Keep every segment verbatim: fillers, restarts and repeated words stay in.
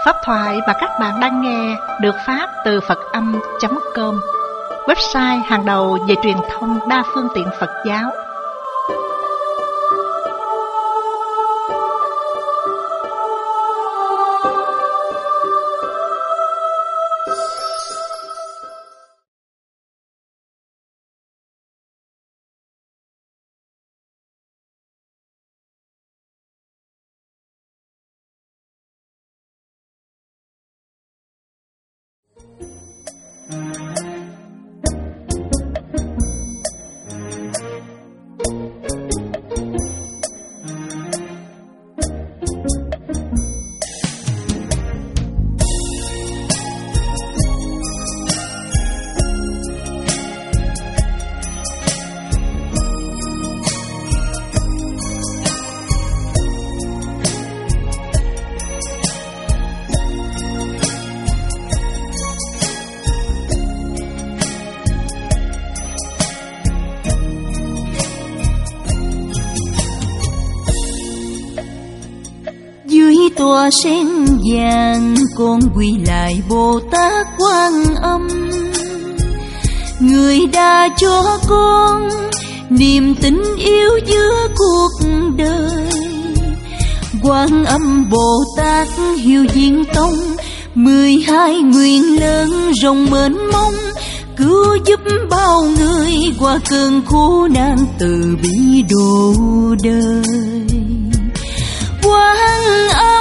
Pháp thoại mà các bạn đang nghe được phát từ Phật âm chấm com, website hàng đầu về truyền thông đa phương tiện Phật giáo. Tòa sen vàng con quy lại Bồ Tát Quan Âm, người đã cho con niềm tình yêu giữa cuộc đời. Quan Âm Bồ Tát Hiếu Diên Tông, mười hai nguyện lớn rộng mênh mông, cứu giúp bao người qua cơn khổ nạn từ bi độ đời. Quan Âm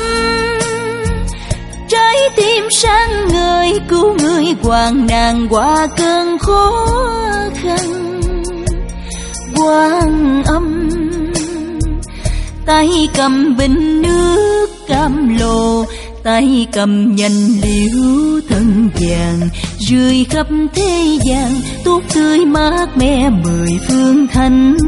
trái tim sáng ngời, cứu người hoạn nạn qua cơn khó khăn. Quan Âm tay cầm bình nước cam lồ, tay cầm nhành liễu thân vàng, rơi khắp thế gian tốt tươi mát mẻ mười phương thánh.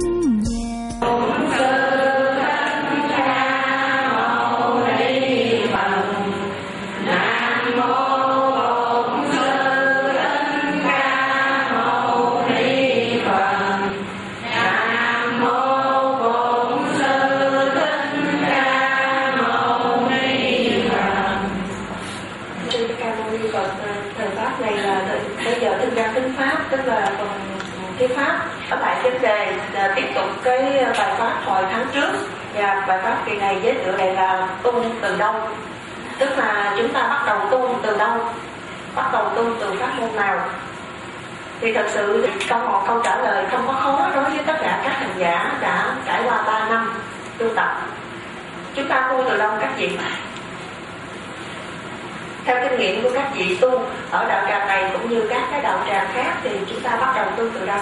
Cái pháp ở bài trên đề là tiếp tục cái bài pháp hồi tháng trước, và bài pháp kỳ này giới thiệu này là tu từ đâu, tức là chúng ta bắt đầu tu từ đâu, bắt đầu tu từ pháp môn nào. Thì thật sự thì câu một câu trả lời không có khó đối với tất cả các hành giả đã trải qua ba năm tu tập. Chúng ta tu từ đâu các vị? Theo kinh nghiệm của các vị tu ở đạo tràng này cũng như các cái đạo tràng khác thì chúng ta bắt đầu tu từ đâu?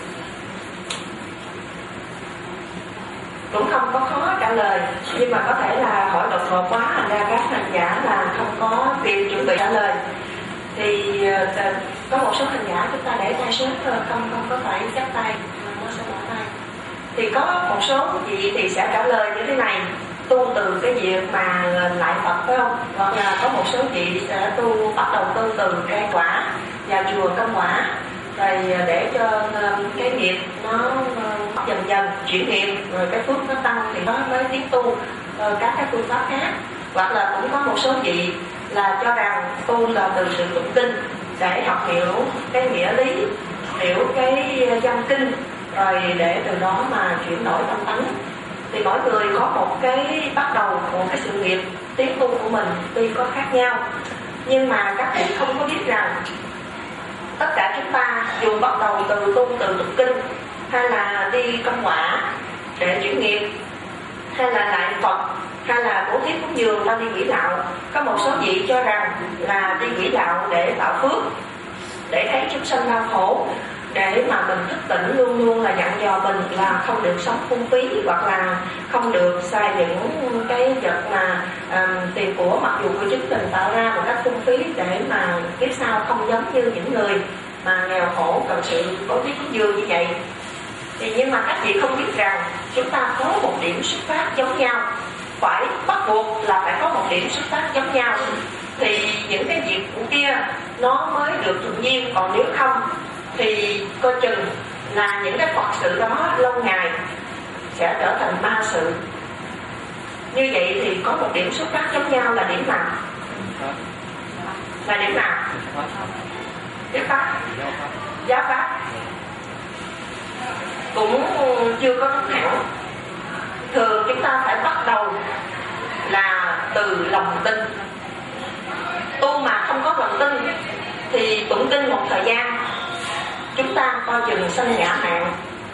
Cũng không có khó trả lời, nhưng mà có thể là hỏi đột ngột quá, thành ra các hành giả là không có kịp chuẩn bị trả lời. Thì uh, có một số hành giả chúng ta để tay xuống thôi, không không có phải chắp tay, nó sẽ bỏ tay. Thì có một số vị thì sẽ trả lời như thế này: tu từ cái việc mà lại Phật, phải không? Hoặc là có một số vị sẽ tu bắt đầu tu từ cây quả và chùa công quả, rồi để cho cái nghiệp nó dần dần chuyển nghiệp, rồi cái phước nó tăng thì nó mới tiếp tu các cái phương pháp khác. Hoặc là cũng có một số vị là cho rằng tu là từ sự tụng kinh để học hiểu cái nghĩa lý, hiểu cái văn kinh, rồi để từ đó mà chuyển đổi tâm tánh. Thì mỗi người có một cái bắt đầu, một cái sự nghiệp tiến tu của mình tuy có khác nhau, nhưng mà các vị không có biết rằng tất cả chúng ta dù bắt đầu từ tu từ tụng kinh, hay là đi công quả để chuyển nghiệp, hay là lại Phật, hay là bố thí cúng dường ra đi quỷ đạo. Có một số vị cho rằng là đi quỷ đạo để tạo phước, để thấy chúng sanh đau khổ, để mà mình thức tỉnh, luôn luôn là dặn dò mình là không được sống phung phí, hoặc là không được xài những cái vật mà um, tiền của mặc dù của chính mình tạo ra một cách phung phí, để mà kiếp sau không giống như những người mà nghèo khổ cần sự bố thí cúng dường như vậy. Thì nhưng mà các vị không biết rằng chúng ta có một điểm xuất phát giống nhau, phải bắt buộc là phải có một điểm xuất phát giống nhau thì những cái việc kia nó mới được tự nhiên. Còn nếu không thì coi chừng là những cái Phật sự đó lâu ngày sẽ trở thành ma sự. Như vậy thì có một điểm xuất phát giống nhau là điểm nào? Là điểm nào? Điểm pháp, giáo pháp cũng chưa có đúng hẳn. Thường chúng ta phải bắt đầu là từ lòng tin. Tu mà không có lòng tin thì tụng kinh một thời gian chúng ta coi chừng sanh ngã mạn.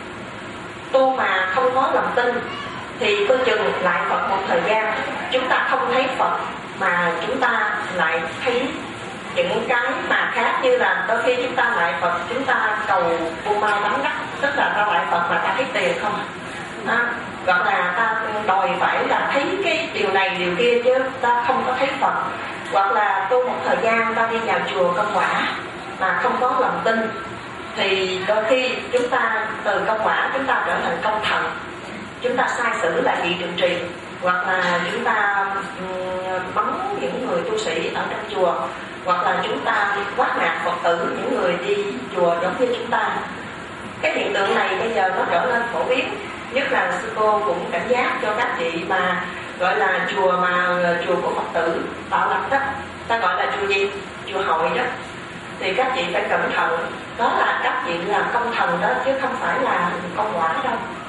Tu mà không có lòng tin thì coi chừng lại Phật một thời gian chúng ta không thấy Phật mà chúng ta lại thấy những cái mà khác, như là đôi khi chúng ta lại Phật chúng ta cầu buôn ma nắm đắc, tức là ta lại Phật mà ta thấy tiền không à, gọi là ta đòi phải là thấy cái điều này điều kia chứ ta không có thấy Phật. Hoặc là tu một thời gian ta đi vào chùa công quả mà không có lòng tin thì đôi khi chúng ta từ công quả chúng ta trở thành công thần, chúng ta sai sử lại vị trụ trì, hoặc là chúng ta um, bắn những người tu sĩ ở trong chùa, hoặc là chúng ta quát nạt Phật tử, những người đi chùa giống như chúng ta. Cái hiện tượng này bây giờ nó trở nên phổ biến, nhất là sư cô cũng cảnh giác cho các chị mà gọi là chùa mà chùa của Phật tử tạo lập đó, ta gọi là chùa gì? Chùa hội đó. Thì các chị phải cẩn thận, đó là các chị là công thần đó chứ không phải là công quả đâu.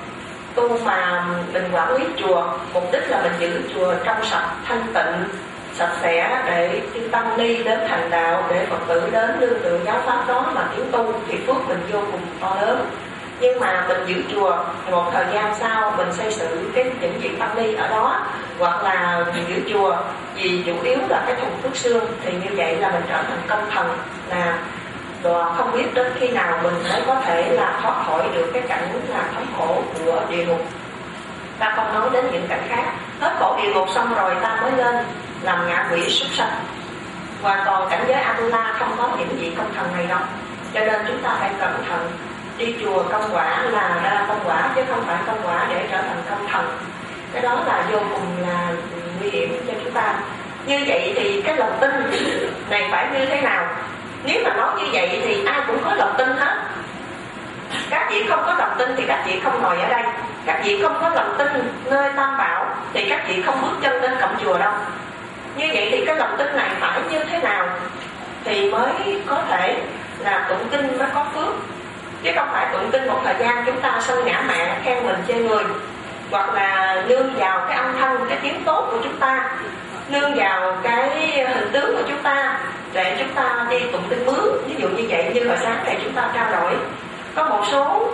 Tu mà mình quản lý chùa, mục đích là mình giữ chùa trong sạch, thanh tịnh, sạch sẽ để chư tăng ni đến thành đạo, để Phật tử đến nương tựa giáo pháp đó mà tiến tu thì phước mình vô cùng to lớn. Nhưng mà mình giữ chùa một thời gian sau mình xây dựng cái những vị tăng ni ở đó, hoặc là mình giữ chùa vì chủ yếu là cái thùng phước xương, thì như vậy là mình trở thành công thần, là và không biết đến khi nào mình mới có thể là thoát khỏi được cái cảnh là thống khổ của địa ngục. Ta không nói đến những cảnh khác, hết khổ địa ngục xong rồi ta mới lên làm ngạ quỷ súc sanh. Và còn cảnh giới Atula không có những vị công thần này đâu, cho nên chúng ta phải cẩn thận. Đi chùa công quả là ra công quả chứ không phải công quả để trở thành công thần. Cái đó là vô cùng là nguy hiểm cho chúng ta. Như vậy thì cái lòng tin này phải như thế nào? Nếu mà nói như vậy thì ai cũng có lòng tin hết. Các vị không có lòng tin thì các vị không ngồi ở đây. Các vị không có lòng tin nơi Tam Bảo thì các vị không bước chân lên cổng chùa đâu. Như vậy thì cái lòng tin này phải như thế nào thì mới có thể là tụng kinh mới có phước. Chứ không phải tụng kinh một thời gian chúng ta sân ngã mạn, khen mình chê người, hoặc là nương vào cái âm thanh, cái tiếng tốt của chúng ta, nương vào cái hình tướng của chúng ta để chúng ta đi tụng kinh mướn. Ví dụ như vậy, như hồi sáng này chúng ta trao đổi, có một số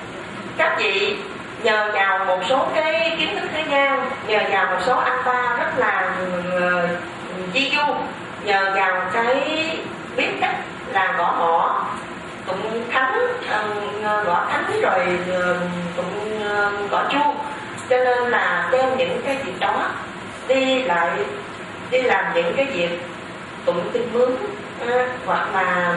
các vị nhờ vào một số cái kiến thức thế gian, nhờ vào một số anh ta rất là uh, di du, nhờ vào cái biết cách là gõ mỏ, tụng thánh, uh, gõ thánh rồi uh, tụng uh, gõ chuông, cho nên là đem những cái việc đó đi lại đi làm những cái việc tụng kinh mướn, uh, hoặc là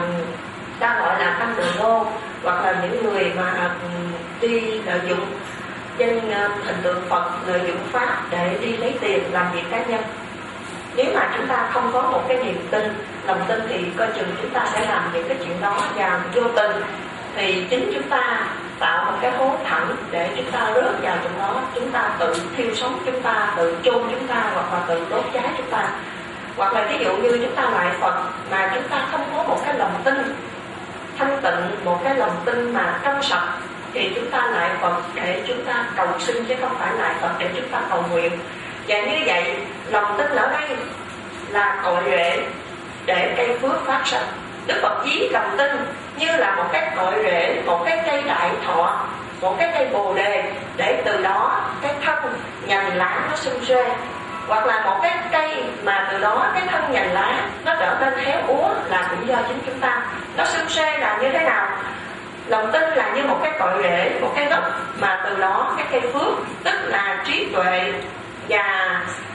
ta gọi là tăng đường đô, hoặc là những người mà uh, đi lợi dụng danh uh, hình tượng Phật, lợi dụng pháp để đi lấy tiền làm việc cá nhân. Nếu mà chúng ta không có một cái niềm tin, lòng tin thì coi chừng chúng ta sẽ làm những cái chuyện đó và vô tình thì chính chúng ta tạo một cái hố thẳm để chúng ta rớt vào trong đó, chúng ta tự thiêu sống chúng ta, tự chôn chúng ta, hoặc là tự đốt cháy chúng ta. Hoặc là ví dụ như chúng ta lại Phật mà chúng ta không có một cái lòng tin thanh tịnh, một cái lòng tin mà trong sạch thì chúng ta lại Phật để chúng ta cầu xin chứ không phải lại Phật để chúng ta cầu nguyện. Và như vậy lòng tin ở đây là cội rễ để cây phước phát sinh. Đức Phật ví lòng tin như là một cái cội rễ, một cái cây đại thọ, một cái cây bồ đề, để từ đó cái thân nhành lá nó sum xuê. Hoặc là một cái cây mà từ đó cái thân nhành lá nó trở nên héo úa là cũng do chính chúng ta. Nó sum xuê là như thế nào? Lòng tin là như một cái cội rễ, một cái gốc mà từ đó cái cây phước, tức là trí tuệ và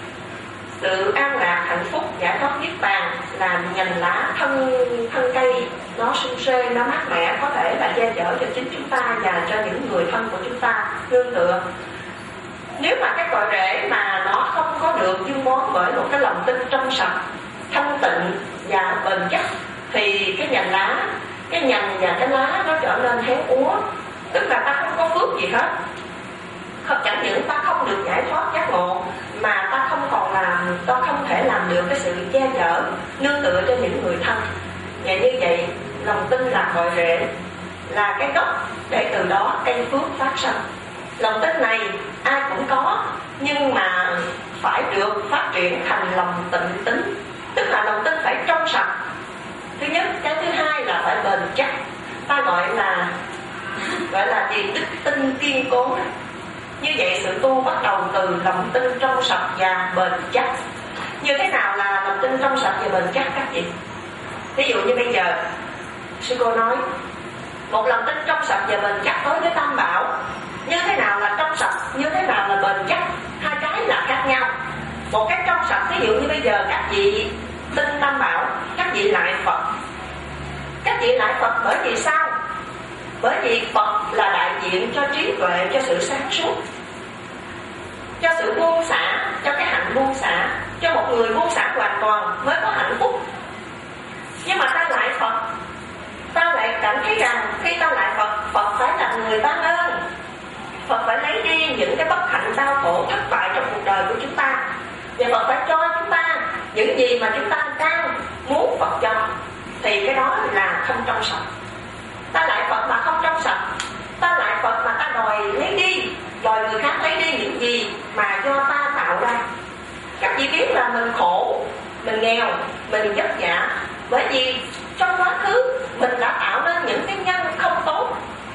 sự an lạc, hạnh phúc, giải thoát niết bàn, là nhành lá, thân thân cây nó sum xuê, nó mát mẻ, có thể là che chở cho chính chúng ta và cho những người thân của chúng ta nương tựa. Nếu mà cái cội rễ mà nó không có được dương bón bởi một cái lòng tin trong sạch, thanh tịnh và bền chắc, thì cái nhành lá, cái nhành và cái lá nó trở nên héo úa, tức là ta không có phước gì hết. Không, chẳng những ta không được giải thoát giác ngộ mà ta không còn làm, ta không thể làm làm được cái sự che chở, nương tựa cho những người thân. Và như vậy lòng tin là cội rễ, là cái gốc để từ đó cây phước phát sinh. Lòng tin này ai cũng có, nhưng mà phải được phát triển thành lòng tịnh tín, tức là lòng tin phải trong sạch. Thứ nhất. Cái thứ hai là phải bền chắc. Ta gọi là gọi là gì? Đức tin kiên cố. Như vậy sự tu bắt đầu từ lòng tin trong sạch và bền chắc. Như thế nào là lòng tin trong sạch và bền chắc các chị? Ví dụ như bây giờ sư cô nói một lòng tin trong sạch và bền chắc đối với Tam Bảo. Như thế nào là trong sạch, như thế nào là bền chắc, hai cái là khác nhau. Một cái trong sạch, ví dụ như bây giờ các vị tin Tam Bảo, các vị lại Phật. Các vị lại Phật bởi vì sao? Bởi vì Phật là đại diện cho trí tuệ, cho sự sáng suốt, cho sự buông xả, cho cái hạnh buông xả. Cho một người buông xả hoàn toàn mới có hạnh phúc. Nhưng mà ta lại Phật, ta lại cảm thấy rằng khi ta lại Phật, Phật phải là người ban ơn. Phật phải lấy đi những cái bất hạnh đau khổ thất bại trong cuộc đời của chúng ta, và Phật phải cho chúng ta những gì mà chúng ta đang muốn Phật cho. Thì cái đó là không trong sạch. Ta lại Phật mà không trong sạch, ta lại Phật mà ta đòi lấy đi, đòi người khác lấy đi những gì mà do ta tạo ra. Các chị biết là mình khổ, mình nghèo, mình vất vả, bởi vì trong quá khứ mình đã tạo nên những cái nhân không tốt,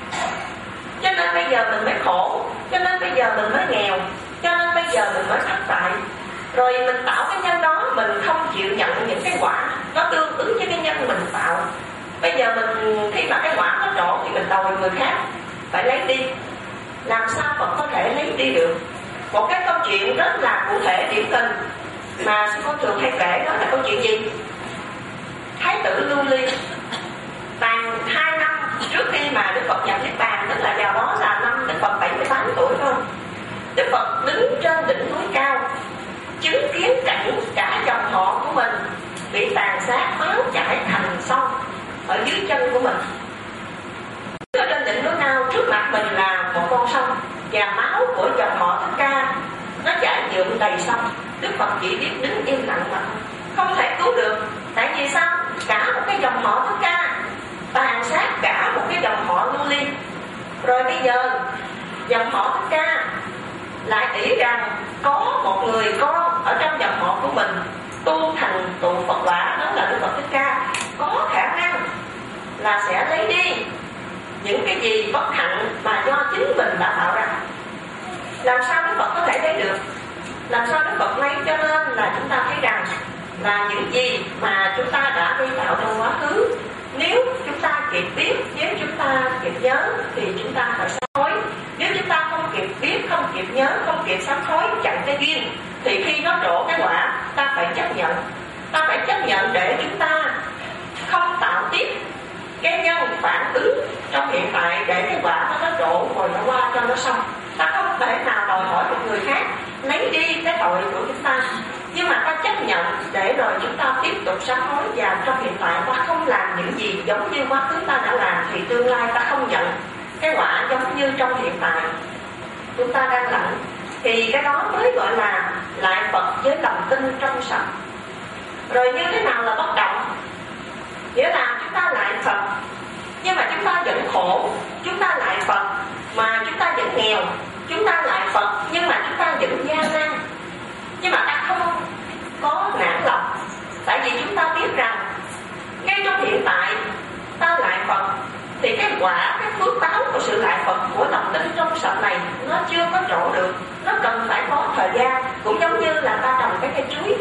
cho nên bây giờ mình mới khổ, cho nên bây giờ mình mới nghèo, cho nên bây giờ mình mới thất bại. Rồi mình tạo cái nhân đó, mình không chịu nhận những cái quả nó tương ứng với cái nhân mình tạo. Bây giờ mình khi mà cái quả nó trổ thì mình đòi người khác phải lấy đi. Làm sao Phật có thể lấy đi được? Một cái câu chuyện rất là cụ thể điển hình mà sư cô thường hay kể, đó là câu chuyện gì? Thái tử Lưu Ly tàn hai năm trước khi mà Đức Phật nhập Niết Bàn, tức là vào đó là năm Đức Phật bảy mươi tám tuổi thôi. Đức Phật đứng trên đỉnh núi cao, chứng kiến cảnh cả dòng họ của mình bị tàn sát, máu chảy thành sông ở dưới chân của mình. Ở trên đỉnh núi cao trước mặt mình là một con sông, và máu của dòng họ Thích Ca nó chảy nhuộm đầy sông. Đức Phật chỉ biết đứng im lặng mà không thể cứu được. Tại vì sao? Cả một cái dòng họ Thích Ca tàn sát cả một cái dòng họ Lưu Ly. Rồi bây giờ dòng họ Thích Ca lại nghĩ rằng có một người con ở trong dòng họ của mình tu thành tụ Phật quả, đó là Đức Phật Thích Ca, có khả năng là sẽ lấy đi những cái gì bất hạnh mà do chính mình đã tạo ra. Làm sao Đức Phật có thể lấy được? Làm sao Đức Phật lấy? Cho nên là chúng ta thấy rằng là những gì mà chúng ta đã gây tạo trong quá khứ, nếu chúng ta kịp biết, nếu chúng ta kịp nhớ thì chúng ta phải sám hối. Nếu chúng ta không kịp biết, không kịp nhớ, không kịp sám hối, chặn cái duyên, thì khi nó trổ cái quả, ta phải chấp nhận. Ta phải chấp nhận để chúng ta không tạo tiếp cái nhân phản ứng trong hiện tại, để cái quả nó nó trổ rồi nó qua cho nó xong. Ta không thể nào đòi hỏi một người khác lấy đi cái tội của chúng ta, nhưng mà ta chấp nhận để rồi chúng ta tiếp tục sám hối. Và trong hiện tại ta không làm những gì giống như quá khứ ta đã làm, thì tương lai ta không nhận cái quả giống như trong hiện tại chúng ta đang lãnh. Thì cái đó mới gọi là lại Phật với lòng tin trong sạch. Rồi như thế nào là bất động? Nghĩa là chúng ta lại Phật, nhưng mà chúng ta vẫn khổ. Chúng ta lại Phật mà chúng ta vẫn nghèo. Chúng ta lại Phật nhưng mà chúng ta vẫn gian nan. Nhưng mà ta không có nản lòng, tại vì chúng ta biết rằng ngay trong hiện tại ta lại Phật thì cái quả, cái phước báo của sự lại Phật, của lòng tin trong sạch này nó chưa có trổ được. Nó cần phải có thời gian. Cũng giống như là ta trồng cái cây chuối.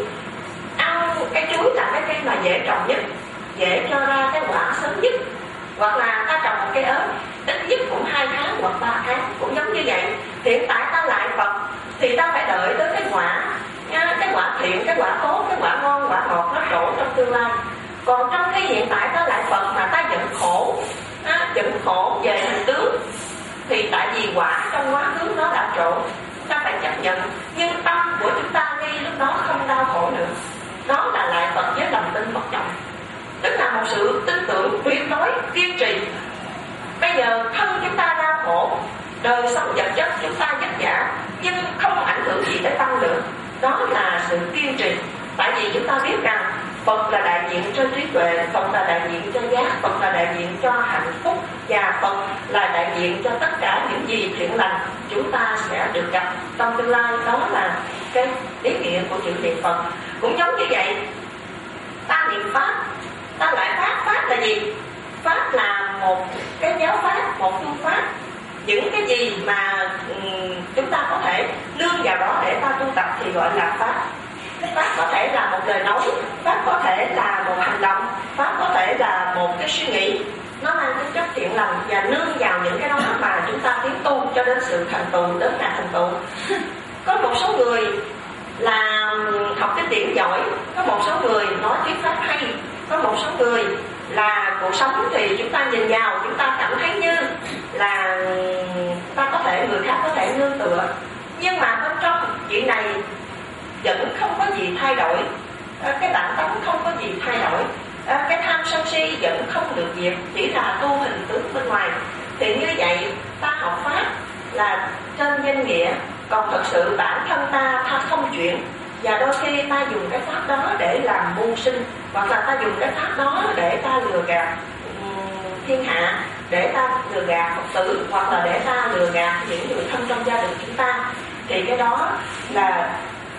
Ăn cây chuối là cái cây mà dễ trồng nhất, dễ cho ra cái quả sớm nhất. Hoặc là ta trồng một cây ớt, ít nhất cũng hai tháng hoặc ba tháng. Cũng giống như vậy. Hiện tại ta lại Phật thì ta phải đợi tới cái quả, cái quả thiện, cái quả tốt, cái quả ngon, quả ngọt nó trổ trong tương lai. Còn trong cái hiện tại ta lại Phật mà ta vẫn khổ, á, vẫn khổ về hình tướng, thì tại vì quả trong quá khứ nó đã trổ, ta phải chấp nhận. Nhưng tâm của chúng ta ngay lúc đó không đau khổ nữa. Đó là lại Phật với lòng tin bất động, tức là một sự tin tưởng tuyệt đối, kiên trì. Bây giờ thân chúng ta đau khổ, đời sống vật chất chúng ta vất vả, nhưng không ảnh hưởng gì tới tâm lượng. Đó là sự kiên trì. Tại vì chúng ta biết rằng Phật là đại diện cho trí tuệ, Phật là đại diện cho giác, Phật là đại diện cho hạnh phúc, và Phật là đại diện cho tất cả những gì thiện lành chúng ta sẽ được gặp trong tương lai. Đó là cái ý nghĩa của chữ niệm Phật. Cũng giống như vậy, ta niệm Pháp, ta lại Pháp. Pháp là gì? Pháp là một cái giáo pháp, một phương pháp. Những cái gì mà um, chúng ta có thể nương vào đó để ta tu tập thì gọi là Pháp. Pháp có thể là một lời nói, Pháp có thể là một hành động, Pháp có thể là một cái suy nghĩ. Nó mang tính chất thiện lành, và nương vào những cái đó mà chúng ta tiến tu cho đến sự thành tựu, đến đạt thành tựu. Có một số người là học kinh điển giỏi, có một số người nói thuyết pháp hay, có một số người là cuộc sống thì chúng ta nhìn vào, chúng ta cảm thấy như là ta có thể, người khác có thể nương tựa. Nhưng mà bên trong chuyện này vẫn không có gì thay đổi, cái bản tánh không có gì thay đổi, cái tham sân si vẫn không được diệt, chỉ là tu hình tướng bên ngoài. Thì như vậy ta học pháp là trên danh nghĩa, còn thật sự bản thân ta ta không chuyển. Và đôi khi ta dùng cái pháp đó để làm mưu sinh, hoặc là ta dùng cái pháp đó để ta lừa gạt um, thiên hạ, để ta lừa gạt Phật tử, hoặc là để ta lừa gạt những người thân trong gia đình chúng ta. Thì cái đó là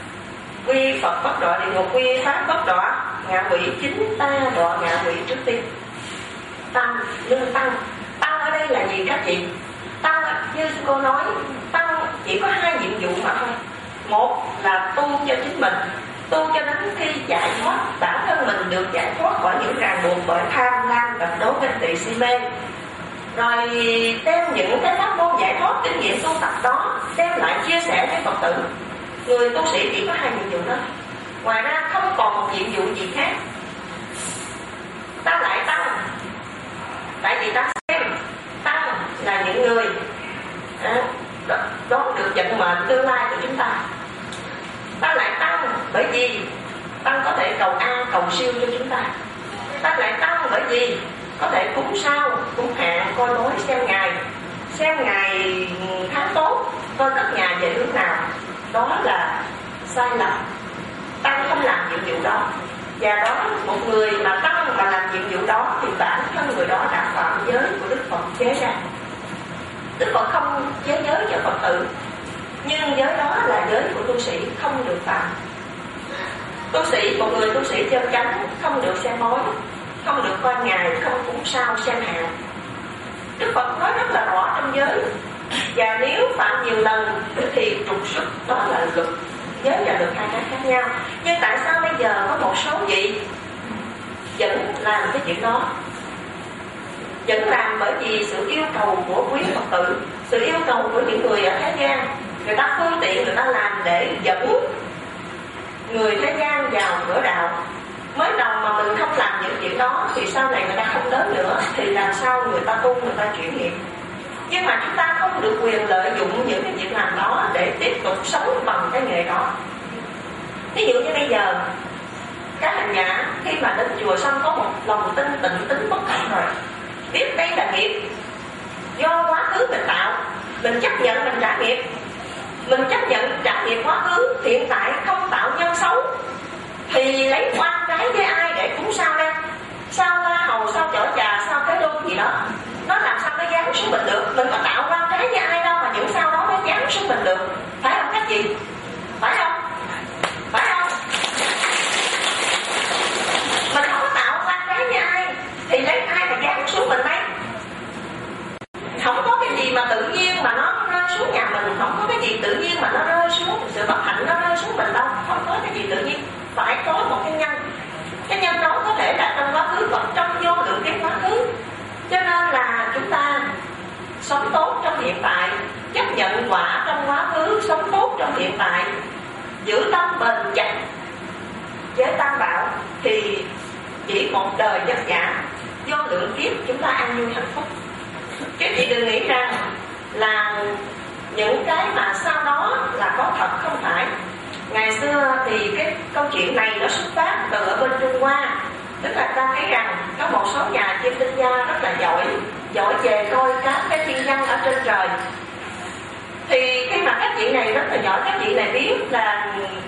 quy Phật bất đọa địa ngục, quy pháp bất đọa ngạ quỷ, chính ta đọa ngạ quỷ trước tiên. Tăng, lương tăng. Tăng ở đây là gì các chị? Tăng như cô nói, tăng chỉ có hai nhiệm vụ mà thôi. Một là tu cho chính mình, tu cho đến khi giải thoát bản thân mình, được giải thoát khỏi những ràng buộc bởi tham lam, độc đố, ganh tị, si mê. Rồi đem những cái pháp môn giải thoát kinh nghiệm tu tập đó đem lại chia sẻ với Phật tử. Người tu sĩ chỉ có hai nhiệm vụ đó, ngoài ra không còn một nhiệm vụ gì khác. Ta lại tăng, tại vì ta xem tăng là những người à, đoán được vận mệnh tương lai của chúng ta. Ta lại tăng bởi vì tăng có thể cầu an, cầu siêu cho chúng ta. Ta lại tăng bởi vì có thể cúng sao, cúng hạn, coi bói, xem ngày, xem ngày tháng tốt, coi tất nhà về hướng nào. Đó là sai lầm. Tăng không làm nhiệm vụ đó. Và đó, một người mà tăng mà làm nhiệm vụ đó thì bản thân người đó đã phạm giới của Đức Phật chế ra. Đức Phật không chế giới cho Phật tử, nhưng giới đó là giới của tu sĩ, không được phạm. Tu sĩ, một người tu sĩ chân chánh không được xem bói, không được coi ngày, không cúng sao, xem hạn. Đức Phật nói rất là rõ trong giới. Và nếu phạm nhiều lần thì trục xuất, đó là luật. Giới và luật hai cái khác nhau. Nhưng tại sao bây giờ có một số vị vẫn làm cái chuyện đó? Vẫn làm bởi vì sự yêu cầu của quý Phật tử, sự yêu cầu của những người ở thế gian. Người ta phương tiện, người ta làm để dẫn người thế gian vào cửa đạo. Mới đầu mà mình không làm những chuyện đó thì sau này người ta không đến nữa, thì làm sao người ta tu, người ta chuyển nghiệp. Nhưng mà chúng ta không được quyền lợi dụng những cái việc làm đó để tiếp tục sống bằng cái nghề đó. Ví dụ như bây giờ các hành giả khi mà đến chùa xong có một lòng tin tịnh tính bất cẩn rồi, biết đây là nghiệp do quá khứ mình tạo, mình chấp nhận mình trả nghiệp, mình chấp nhận trả nghiệp quá khứ, hiện tại không tạo nhân xấu, thì lấy oan trái với ai để cúng sao đây? Sao la hầu, sao chở trà, sao cái đôn gì đó, nó làm sao nó dán xuống mình được? Mình có tạo oan trái với ai đâu mà những sao đó nó dán xuống mình được, phải không các chị? Phải không? Phải không? Mình không có tạo oan trái với ai thì lấy ai mà dán xuống mình đây? Không có cái gì mà tự nhiên mà nó rơi xuống nhà mình, không có cái gì tự nhiên mà nó rơi xuống, sự bất hạnh nó rơi xuống mình đâu, không có cái gì tự nhiên, phải có một cái nhân. Cái nhân đó có thể là trong quá khứ hoặc trong vô lượng cái quá khứ. Cho nên là chúng ta sống tốt trong hiện tại, chấp nhận quả trong quá khứ, sống tốt trong hiện tại, giữ tâm bền chặt với tam bảo, thì chỉ một đời vất vả, vô lượng kiếp chúng ta an vui hạnh phúc. Chứ chị đừng nghĩ rằng là những cái mà sau đó là có thật, không phải. Ngày xưa thì cái câu chuyện này nó xuất phát từ ở bên Trung Hoa. Tức là ta thấy rằng có một số nhà chiêm tinh gia rất là giỏi, giỏi về coi các cái thiên nhân ở trên trời. Thì khi mà các chị này rất là giỏi, các chị này biết là cái bản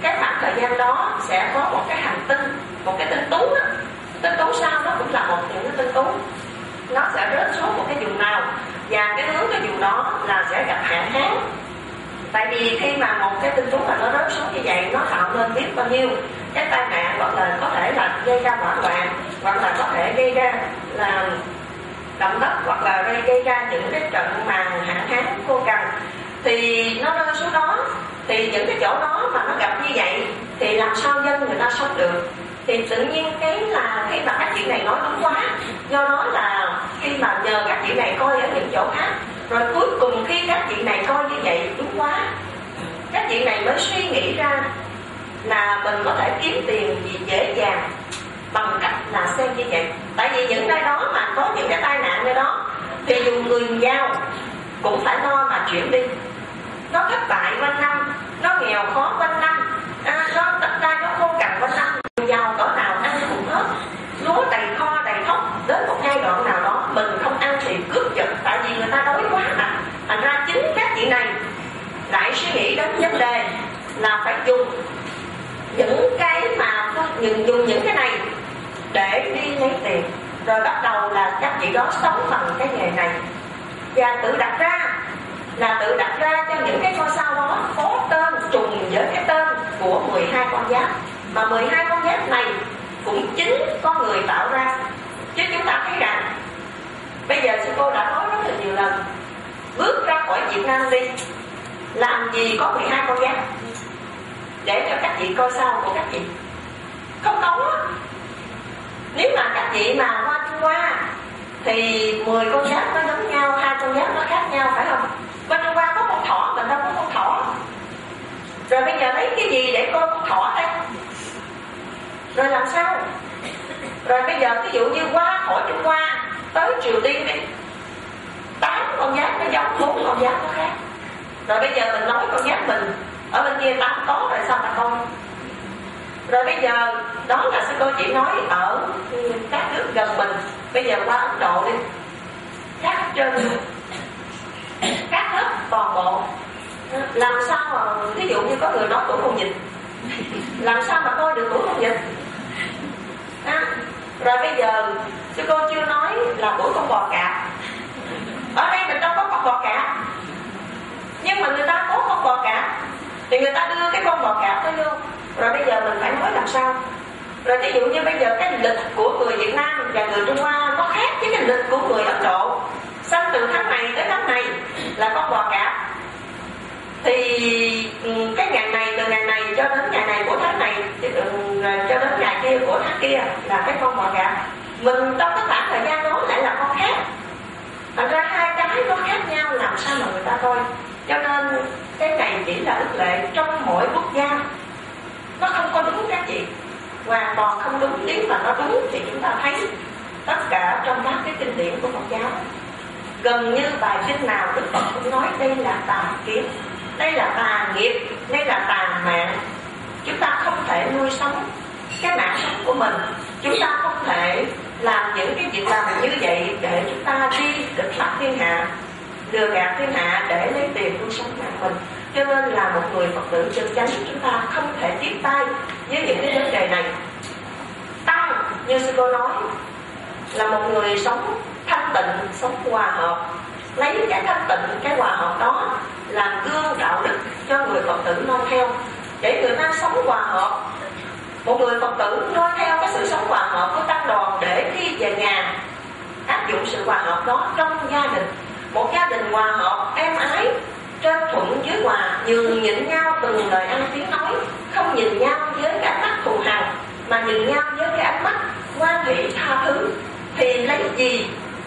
thời gian đó sẽ có một cái hành tinh, một cái tinh tú đó. Tinh tú sao nó cũng là một những cái tinh tú, nó sẽ rớt xuống một cái vùng nào, và cái hướng cái vùng đó là sẽ gặp hạn hán. Tại vì khi mà một cái tinh tú mà nó rớt xuống như vậy, nó tạo nên biết bao nhiêu cái tai nạn, hoặc là có thể là gây ra hỏa hoạn, hoặc là có thể gây ra là động đất, hoặc là gây, gây ra những cái trận mà hạn hán khô cằn. Thì nó rơi xuống đó, thì những cái chỗ đó mà nó gặp như vậy thì làm sao dân người ta sống được? Thì tự nhiên cái là khi mà các chị này nói đúng quá, do đó là khi mà nhờ các chị này coi ở những chỗ khác, rồi cuối cùng khi các chị này coi như vậy đúng quá, các chị này mới suy nghĩ ra là mình có thể kiếm tiền gì dễ dàng bằng cách là xem như vậy. Tại vì những cái đó mà có những cái tai nạn ở đó thì dùng người giàu cũng phải lo mà chuyển đi. Nó thất bại quanh năm, nó nghèo khó quanh năm, à, nó tất cả nó khô cằn quanh năm. Người giàu cỡ nào ăn cũng hết, lúa đầy kho đầy thóc. Đến một giai đoạn nào đó mình không ăn thì cướp giật, tại vì người ta đói quá mà. Thành ra chính các chị này lại suy nghĩ đến vấn đề là phải dùng những cái mà dùng, dùng những cái này để đi lấy tiền. Rồi bắt đầu là các chị đó sống bằng cái nghề này, và tự đặt ra là tự đặt ra cho những cái ngôi sao đó có tên trùng với cái tên của mười hai con giáp. Mà mười hai con giáp này cũng chính con người tạo ra. Chứ chúng ta thấy rằng bây giờ sư cô đã nói rất là nhiều lần, bước ra khỏi Việt Nam đi, làm gì có mười hai con giáp để cho các chị coi sao của các chị. Không có. Nếu mà các chị mà qua Trung Hoa thì mười con giáp nó giống nhau, hai con giáp nó khác nhau, phải không? Bên Trung Hoa có con thỏ, mình đâu có con thỏ. Rồi bây giờ lấy cái gì để coi con thỏ đây? Rồi làm sao? Rồi bây giờ ví dụ như qua khỏi Trung Hoa tới Triều Tiên đi, tám con giáp nó giống, bốn con giáp nó khác. Rồi bây giờ mình nói con giáp mình ở bên kia tám có, rồi sao mà con? Rồi bây giờ đó là sư cô chỉ nói ở các nước gần mình. Bây giờ qua Ấn Độ đi, khác hết trơn, khác hết toàn bộ. Làm sao mà ví dụ như có người nói tuổi con vịt, làm sao mà coi được tuổi con vịt? À, rồi bây giờ sư cô chưa nói là tuổi con bò cạp. Ở đây mình đâu có con bò cạp, nhưng mà người ta có con bò cạp thì người ta đưa cái con bò cạp đó vô. Rồi bây giờ mình phải nói làm sao? Rồi ví dụ như bây giờ cái lịch của người Việt Nam và người Trung Hoa nó khác với cái lịch của người Ấn Độ. Sinh từ tháng này tới tháng này là con bò cạp, thì cái ngày này từ ngày này cho đến ngày này của tháng này, cho đến ngày kia của tháng kia là cái con bò cạp. Mình trong cái khoảng thời gian đó lại là con khác. Thành ra hai cái nó khác nhau, làm sao mà người ta coi. Cho nên cái này chỉ là ước lệ trong mỗi quốc gia, nó không có đúng các chị, hoàn toàn không đúng. Nếu mà nó đúng thì chúng ta thấy tất cả trong các cái kinh điển của Phật giáo, gần như bài kinh nào Đức Phật cũng nói đây là tà kiến, đây là tà nghiệp, đây là tà mạng. Chúng ta không thể nuôi sống cái mạng sống của mình, chúng ta không thể làm những cái việc làm như vậy để chúng ta đi kịch bắt thiên hạ, lừa gạt thiên hạ để lấy tiền nuôi sống mạng mình. Cho nên là một người Phật tử chân chánh, chúng ta không thể tiếp tay với những cái vấn đề này. Tăng như sư cô nói là một người sống thanh tịnh, sống hòa hợp, lấy cái thanh tịnh, cái hòa hợp đó làm gương đạo đức cho người Phật tử noi theo, để người ta sống hòa hợp. Một người Phật tử noi theo cái sự sống hòa hợp của tăng đoàn, để khi về nhà áp dụng sự hòa hợp đó trong gia đình. Một gia đình hòa hợp, êm ái, trên thuận dưới hòa, nhường nhịn nhau từng lời ăn tiếng nói, không nhìn nhau với cái ánh mắt thù hằn, mà nhìn nhau với cái ánh mắt hoan hỷ tha thứ. Thì lấy gì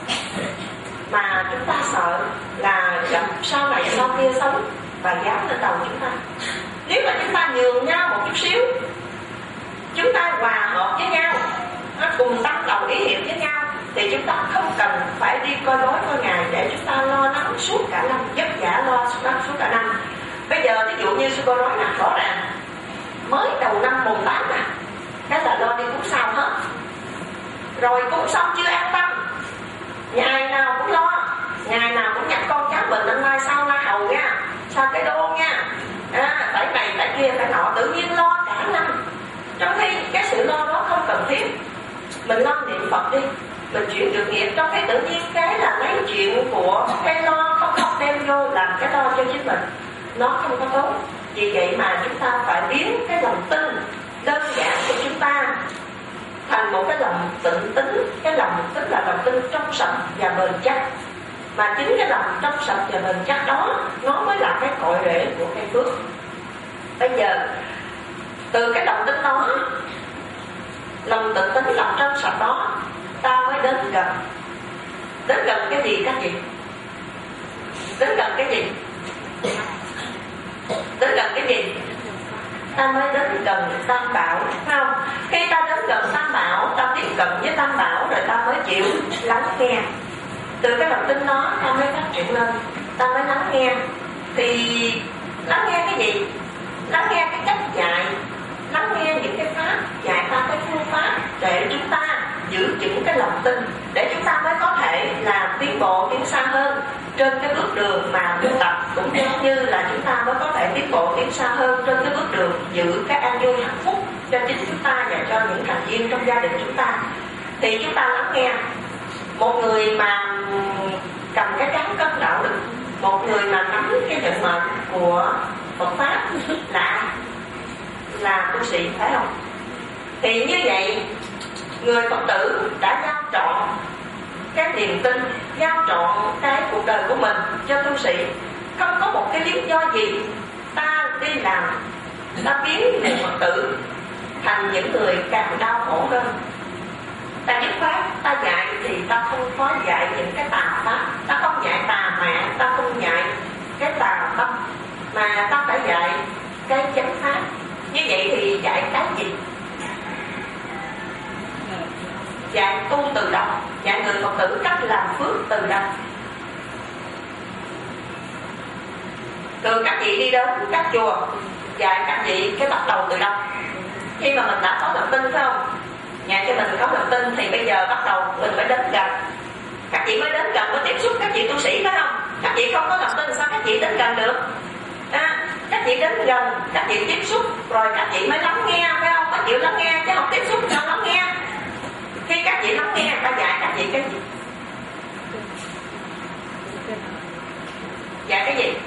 mà chúng ta sợ là gặp sau này sau kia sống và dám lên đầu chúng ta? Nếu mà chúng ta nhường nhau một chút xíu, chúng ta hòa hợp với nhau, cùng tâm đầu ý hiệp với nhau, thì chúng ta không cần phải đi coi bói coi ngày để chúng ta lo lắng suốt cả năm, vất vả lo suốt, suốt cả năm. Bây giờ ví dụ như sư cô nói là rõ ràng mới đầu năm mùng tám nè, cái là lo đi cúng sao hết. Rồi cúng xong chưa an tâm, ngày nào cũng lo, ngày nào cũng nhắc con cháu mình năm nay sao la hầu nha, sao cái đô nha, à, phải này phải kia phải nọ, tự nhiên lo cả Trong khi cái sự lo đó không cần thiết, mình lo niệm Phật đi, mình chuyển được nghiệp. Trong khi tự nhiên cái là lấy chuyện của cái lo không không đem vô làm cái lo cho chính mình, nó không có tốt. Vì vậy mà chúng ta phải biến cái lòng tin đơn giản của chúng ta thành một cái lòng tịnh tính. Cái lòng tức là lòng tin trong sạch và bền chắc. Mà chính cái lòng trong sạch và bền chắc đó, nó mới là cái cội rễ của cây phước. Bây giờ từ cái lòng tin đó, lòng tịnh tính, lòng trong sạch đó, ta mới đến gần. Đến gần cái gì các chị? Đến gần cái gì? Đến gần cái gì? Ta mới đến gần Tam Bảo, phải không? Khi ta đến gần Tam Bảo, ta tiếp cận với Tam Bảo rồi ta mới chịu lắng nghe. Từ cái lòng tin đó ta mới phát triển lên, ta mới lắng nghe. Thì lắng nghe cái gì? Lắng nghe cái cách dạy, lắng nghe những cái pháp dạy ta cái phương pháp để chúng ta giữ vững cái lòng tin, để chúng ta mới có thể làm tiến bộ tiến xa hơn trên cái bước đường mà tu tập, cũng giống như là chúng ta mới có thể tiến bộ tiến xa hơn trên cái bước đường giữ cái an vui hạnh phúc cho chính chúng ta và cho những thành viên trong gia đình chúng ta. Thì chúng ta lắng nghe. Một người mà cầm cái cán cân đạo đức, một người mà nắm cái vận mệnh của Phật pháp là là tu sĩ, phải không? Thì như vậy người Phật tử đã giao trọn cái niềm tin, giao trọn cái cuộc đời của mình cho tu sĩ. Không có một cái lý do gì ta đi làm, ta biến người Phật tử thành những người càng đau khổ hơn. Ta dứt khoát, ta dạy thì ta không có dạy những cái tà pháp, ta không dạy tà mạng, ta không dạy cái tà tâm, mà ta phải dạy cái chánh pháp. Như vậy thì dạy cái gì? Dạy tu từ đầu, dạy người Phật tử cách làm phước từ đầu. Từ các vị đi đến các chùa, dạy các vị cái bắt đầu từ đâu? Khi mà mình đã có lòng tin, phải không? Nhà cho mình có lòng tin thì bây giờ bắt đầu mình phải đến gần. Các chị mới đến gần, mới tiếp xúc các chị tu sĩ, phải không? Các chị không có lòng tin sao các chị đến gần được? À, các chị đến gần, các chị tiếp xúc, rồi các chị mới lắng nghe, phải không? Các chị lắng nghe chứ không tiếp xúc đâu lắng nghe. Khi các chị lắng nghe, ta dạy các chị cái gì? Dạy cái gì?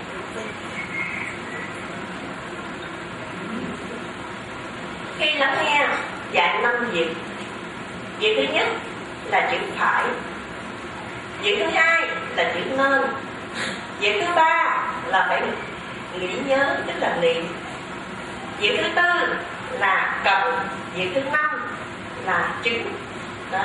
Khi lắng nghe, dạy năm việc. Việc thứ nhất là chữ phải, việc thứ hai là chữ nên, việc thứ ba là phải nghĩ nhớ, tức là niệm, việc thứ tư là cần, việc thứ năm là chứng. Đó.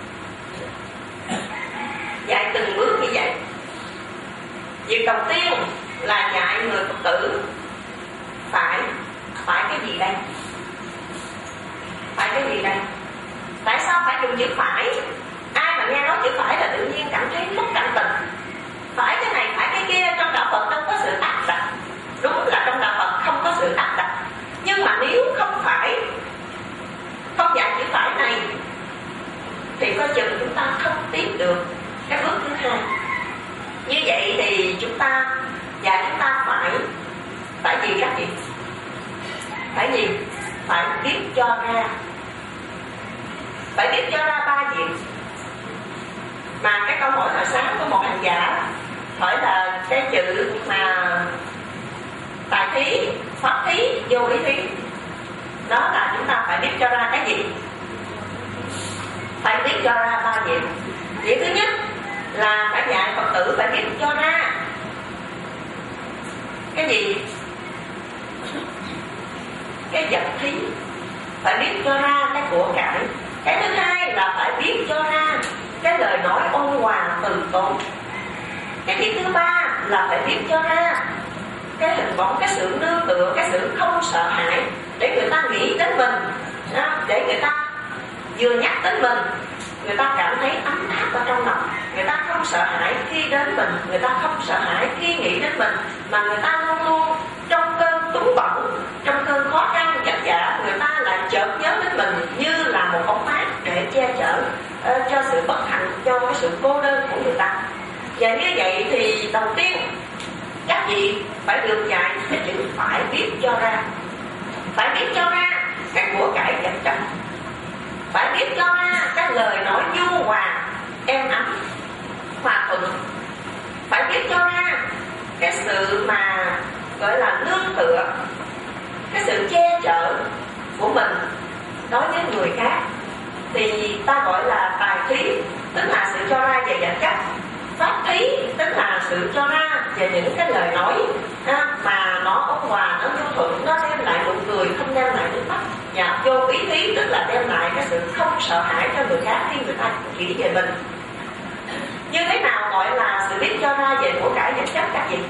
Dạy từng bước như vậy. Việc đầu tiên là dạy người Phật tử phải phải cái gì đây? Phải cái gì đây? Tại sao phải dùng chữ phải? Ai mà nghe nói chữ phải là tự nhiên cảm thấy mất cảnh tình. Phải cái này, phải cái kia. Trong đạo Phật không có sự áp đặt. Đúng là trong đạo Phật không có sự áp đặt. Nhưng mà nếu không phải, không dạy chữ phải này, thì coi chừng chúng ta không tiếp được cái bước thứ hai. Như vậy thì chúng ta và chúng ta phải phải gì các chị? Phải gì? Phải biết cho ra. Phải biết cho ra ba việc. Mà cái câu hỏi hồi sáng của một hành giả hỏi là cái chữ mà tài thí, pháp thí, vô lý thí, đó là chúng ta phải biết cho ra cái gì? Phải biết cho ra ba việc. Việc thứ nhất là phải dạy Phật tử phải biết cho ra cái gì? Cái vật thí. Phải biết cho ra cái của cải. Cái thứ hai là phải biết cho ra cái lời nói ôn hòa từ tốn. Cái việc thứ ba là phải biết cho ra cái hình bóng, cái sự nương tựa, cái sự không sợ hãi, để người ta nghĩ đến mình, để người ta vừa nhắc đến mình, người ta cảm thấy ấm áp ở trong lòng. Người ta không sợ hãi khi đến mình, người ta không sợ hãi khi nghĩ đến mình, mà người ta luôn luôn trong cơn túng bận, trong cơn khó khăn vất vả, người ta lại chợt nhớ đến mình như là một bóng mát để che chở uh, cho sự bất hạnh, cho cái sự cô đơn của người ta. Và như vậy thì đầu tiên các vị phải được dạy cái chữ phải biết cho ra. Phải biết cho ra cái của cải mình đối với người khác thì ta gọi là tài thí, tức là sự cho ra về vật chất. Pháp thí tức là sự cho ra về những cái lời nói ha, mà nó ôn hòa, nó nhu thuận, nó đem lại nụ cười, không đem lại nước mắt. Và vô ý thí tức là đem lại cái sự không sợ hãi cho người khác khi người ta nghĩ về mình. Như thế nào gọi là sự biết cho ra về của cải vật chất các vị?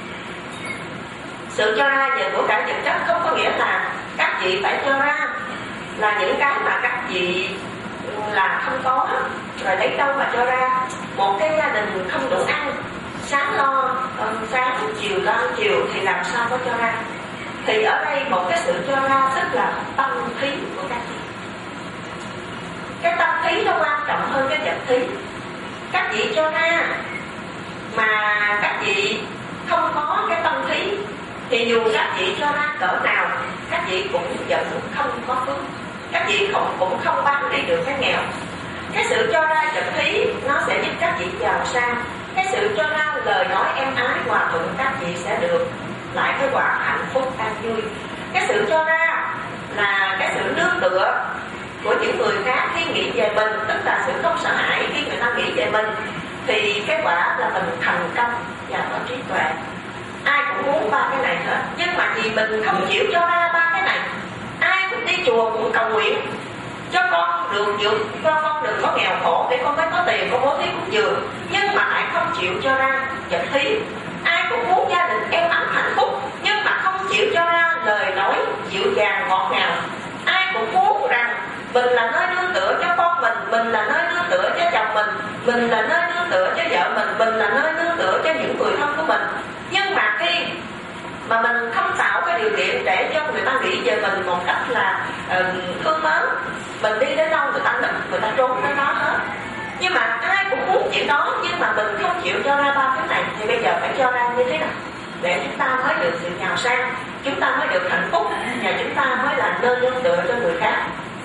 Sự cho ra về của cải vật chất không có nghĩa là các vị phải cho ra là những cái mà các vị là không có, rồi lấy đâu mà cho ra. Một cái gia đình không đủ ăn, sáng lo sáng, chiều lo chiều thì làm sao có cho ra? Thì ở đây một cái sự cho ra rất là tâm thí của các vị. Cái tâm thí nó quan trọng hơn cái vật thí. Các vị cho ra mà các vị không có cái tâm thí thì dù các vị cho ra cỡ nào, các vị cũng vẫn không có phước. Các vị cũng, cũng không bán đi được cái nghèo. Cái sự cho ra vật thí nó sẽ giúp các vị giàu sang. Cái sự cho ra lời nói êm ái hòa thuận, các vị sẽ được lại cái quả hạnh phúc an vui. Cái sự cho ra là cái sự nương tựa của những người khác khi nghĩ về mình, tức là sự không sợ hãi khi người ta nghĩ về mình, thì cái quả là mình thành công và có trí tuệ. Ai cũng muốn ba cái này hết, nhưng mà vì mình không chịu cho ra ba cái này. Ai cũng đi chùa cũng cầu nguyện cho con được vượt, cho con đừng có nghèo khổ để con mới có tiền con bố thí cúng dường, nhưng mà lại không chịu cho ra vật thí. Ai cũng muốn gia đình êm ấm hạnh phúc, nhưng mà không chịu cho ra lời nói dịu dàng ngọt ngào. Ai cũng muốn rằng mình là nơi nương tựa cho con mình, mình là nơi nương tựa cho chồng mình, mình là nơi nương tựa cho vợ mình, mình là nơi nương tựa cho những người thân của mình. Nhưng mà khi mà mình không tạo cái điều kiện để cho người ta nghĩ về mình một cách là uh, thương mến, mình đi đến đâu người ta nấp, người ta trốn đến đó hết. Nhưng mà ai cũng muốn chuyện đó, nhưng mà mình không chịu cho ra ba cái này, thì bây giờ phải cho ra như thế nào để chúng ta mới được sự giàu sang, chúng ta mới được hạnh phúc, và chúng ta mới là nơi nương tựa cho người khác.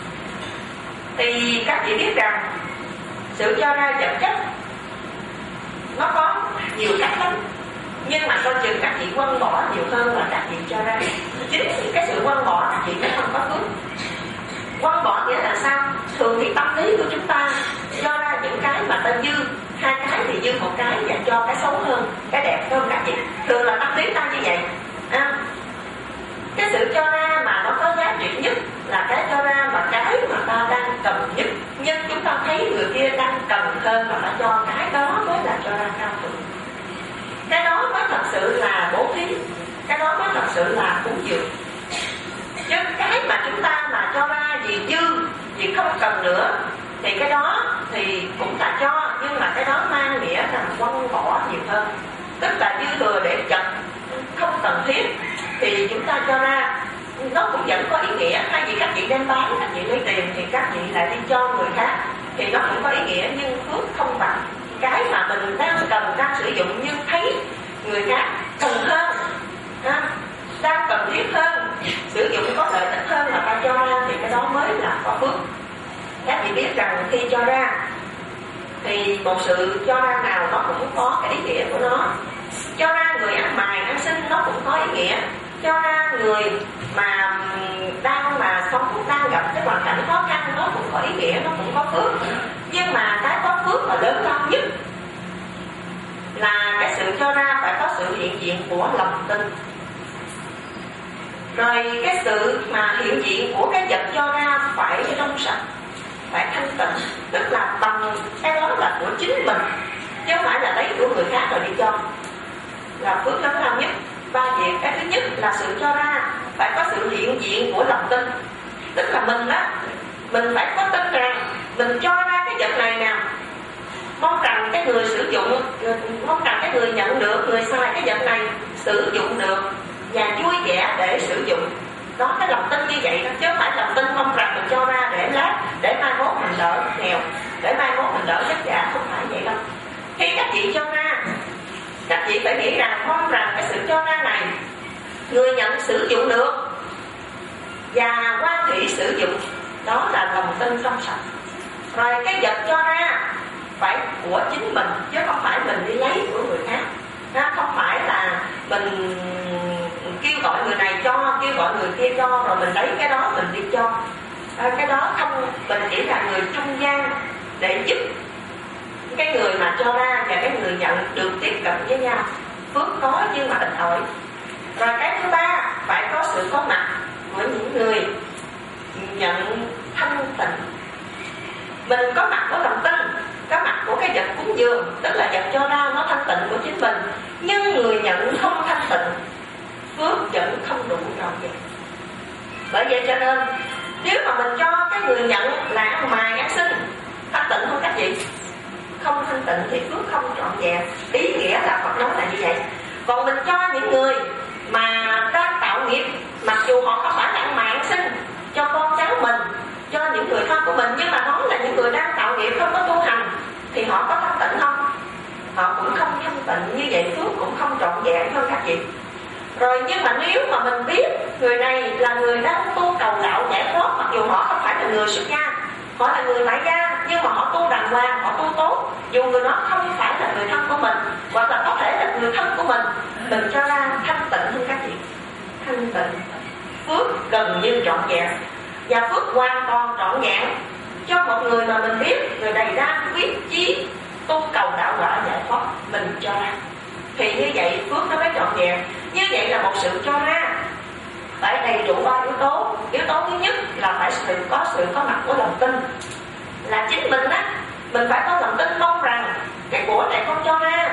Thì các vị biết rằng sự cho ra vật chất nó có nhiều cách lắm, nhưng mà coi chừng các vị quăng bỏ nhiều hơn là các vị cho ra. Chính cái sự quăng bỏ các vị mới không có phước. Quăng bỏ nghĩa là sao? Thường thì tâm lý của chúng ta cho ra những cái mà ta dư, hai cái thì dư một cái và cho cái xấu hơn, cái đẹp hơn các vị. Thường là tâm lý ta như vậy à. Cái sự cho ra mà nó có giá trị nhất là cái cho ra mà cái mà ta đang cần nhất, nhưng chúng ta thấy người kia đang cần hơn mà ta cho cái đó mới là cho ra cao thượng. Cái đó mới thật sự là bố thí, cái đó mới thật sự là cúng dường. Chứ cái mà chúng ta mà cho ra vì dư, vì không cần nữa, thì cái đó thì cũng là cho, nhưng mà cái đó mang nghĩa là quăng bỏ nhiều hơn. Tức là dư thừa để chật, không cần thiết thì chúng ta cho ra, nó cũng vẫn có ý nghĩa. Thay vì các vị đem bán, các vị lấy tiền thì các vị lại đi cho người khác, thì nó cũng có ý nghĩa, nhưng phước không bằng cái mà mình đang cần, đang sử dụng nhưng thấy người khác cần hơn, à, đang cần thiết hơn, sử dụng có lợi ích hơn mà ta cho ra, thì cái đó mới là có phước. Các vị biết rằng khi cho ra thì một sự cho ra nào nó cũng có cái ý nghĩa của nó. Cho ra người ăn mày ăn xin nó cũng có ý nghĩa. Cho ra người mà đang mà sống, đang gặp cái hoàn cảnh khó khăn nó cũng có ý nghĩa, nó cũng có phước. Nhưng mà cái có phước mà lớn lao nhất là cái sự cho ra phải có sự hiện diện của lòng tin. Rồi cái sự mà hiện diện của cái vật cho ra phải trong sạch, phải thanh tịnh, tức là bằng cái đó là của chính mình, chứ không phải là lấy của người khác rồi đi cho, là phước lớn lao nhất. Ba việc, cái thứ nhất là sự cho ra phải có sự hiện diện của lòng tin, tức là mình đó, mình phải có tin rằng mình cho ra cái vật này nào, mong rằng cái người sử dụng, mong rằng cái người nhận được, người xài cái vật này sử dụng được và vui vẻ để sử dụng. Đó, cái lòng tin như vậy đó, chứ không phải lòng tin mong rằng mình cho ra để lát, để mai mốt mình đỡ nghèo, để mai mốt mình đỡ vất vả, không phải vậy đâu. Khi các vị cho ra, các vị phải nghĩ rằng, mong rằng cái sự cho ra này người nhận sử dụng được và quan thị sử dụng, đó là lòng tin trong sạch. Rồi cái vật cho ra phải của chính mình, chứ không phải mình đi lấy của người khác. Nó không phải là mình kêu gọi người này cho, kêu gọi người kia cho, rồi mình lấy cái đó mình đi cho. À, cái đó không, mình chỉ là người trung gian để giúp cái người mà cho ra và cái người nhận được tiếp cận với nhau. Phước có nhưng mà ít ỏi. Rồi cái thứ ba, phải có sự có mặt của những người nhận thanh tịnh. Mình có mặt của lòng tin, có mặt của cái vật cúng dường, tức là vật cho ra nó thanh tịnh của chính mình. Nhưng người nhận không thanh tịnh, phước vẫn không đủ trọn vẹn. Bởi vậy cho nên nếu mà mình cho cái người nhận là ăn mài ăn xin, thanh tịnh không cách gì, không thanh tịnh thì phước không trọn vẹn. Ý nghĩa là Phật nói là như vậy. Còn mình cho những người mà đang tạo nghiệp, mặc dù họ không phải là ăn mài ăn xin cho con cháu mình, cho những người thân của mình, nhưng mà nó là những người đang tạo nghiệp, không có tu hành, thì họ có thanh tịnh không? Họ cũng không thanh tịnh, như vậy phước cũng không trọn vẹn hơn các vị. Rồi nhưng mà nếu mà mình biết người này là người đang tu cầu đạo giải thoát, mặc dù họ không phải là người xuất gia, họ là người tại gia, nhưng mà họ tu đàng hoàng, họ tu tốt, dù người đó không phải là người thân của mình, hoặc là có thể là người thân của mình, mình cho ra thanh tịnh hơn các vị. Thanh tịnh, phước gần như trọn vẹn, và phước hoàn toàn trọn vẹn cho một người mà mình biết người này đang quyết chí tu cầu đạo quả giải thoát, mình cho ra, thì như vậy phước nó mới trọn vẹn. Như vậy là một sự cho ra phải đầy đủ ba yếu tố. Yếu tố thứ nhất là phải sự có sự có mặt của lòng tin, là chính mình á, mình phải có lòng tin mong rằng cái của này con cho ra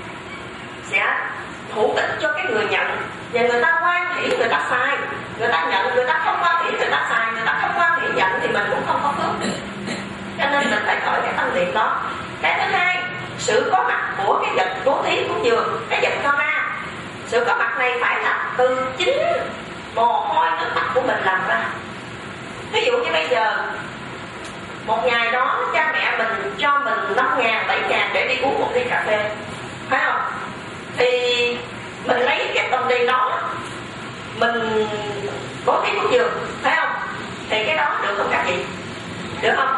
sẽ hữu ích cho cái người nhận, và người ta hoan hỷ người ta xài, người ta nhận, người ta không hoan hỷ người ta xài, người ta không hoan hỷ nhận thì mình cũng không có phước. Cho nên mình phải khởi cái tâm niệm đó. Cái thứ hai, sự có mặt của cái vật bố thí cúng dường, cái vật cho ra, sự có mặt này phải là từ chính mồ hôi nước mắt của mình làm ra. Ví dụ như bây giờ một ngày đó cha mẹ mình cho mình năm ngàn, bảy ngàn để đi uống một ly cà phê, phải không? Thì mình lấy cái đồng tiền đó mình bố thí cúng dường, phải không? Thì cái đó được không các vị? Được không?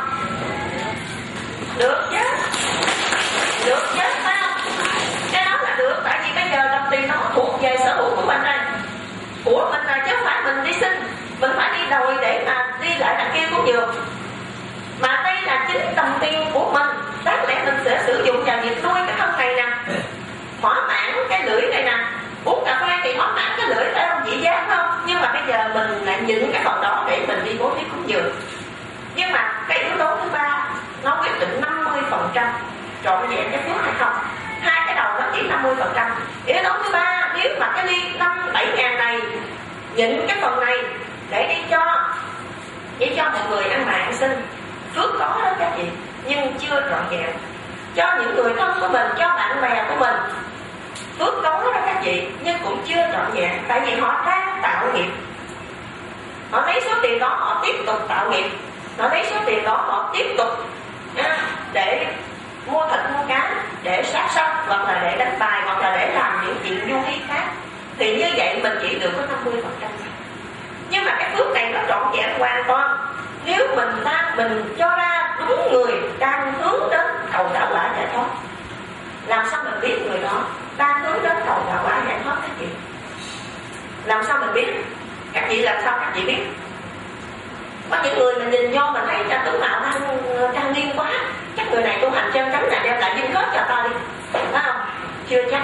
Được chứ, được chứ, phải không? Cái đó là được, tại vì bây giờ đồng tiền đó thuộc về sở hữu của mình này, của mình là chứ không phải mình đi xin, mình phải đi đòi để mà đi lại đằng kia cúng dường. Mà đây là chính đồng tiền của mình, đáng lẽ mình sẽ sử dụng vào việc nuôi cái thân này nè, thỏa mãn cái lưỡi này nè. Uống cà phê thì thỏa mãn cái lưỡi, phải không? Dĩ giác không? Nhưng mà bây giờ mình lại nhịn cái phần đó để mình đi bố thí cúng dường. Nhưng mà cái yếu tố thứ ba nó quyết định năm mươi phần trăm trọn vẹn cái phước hay không. Hai cái đầu nó chỉ năm mươi phần trăm. Yếu tố thứ ba, nếu mà cái ly năm bảy ngàn này nhịn cái phần này để đi cho để cho một người ăn mài ăn xin, phước có đó các chị, nhưng chưa trọn vẹn. Cho những người thân của mình, cho bạn bè của mình, phước có đó các chị, nhưng cũng chưa trọn vẹn. Tại vì họ đang tạo nghiệp, họ lấy số tiền đó họ tiếp tục tạo nghiệp, họ lấy số tiền đó họ tiếp tục à, để mua thịt mua cá, để sát sanh, hoặc là để đánh bài, hoặc là để làm những chuyện du hí khác. Thì như vậy mình chỉ được có năm mươi phần trăm. Nhưng mà cái phước này nó trọn vẹn hoàn toàn nếu mình ta mình cho ra đúng người đang hướng đến cầu đạo quả giải thoát. Làm sao mình biết người đó đang hướng đến cầu đạo quả giải thoát các chị? Làm sao mình biết? Các chị làm sao các chị biết? Có những người mình nhìn vô mình thấy ra tướng mạo đang đang điên quá, chắc người này tu hành chân chánh là đem lại dinh kết cho ta đi, phải không? Chưa chắc.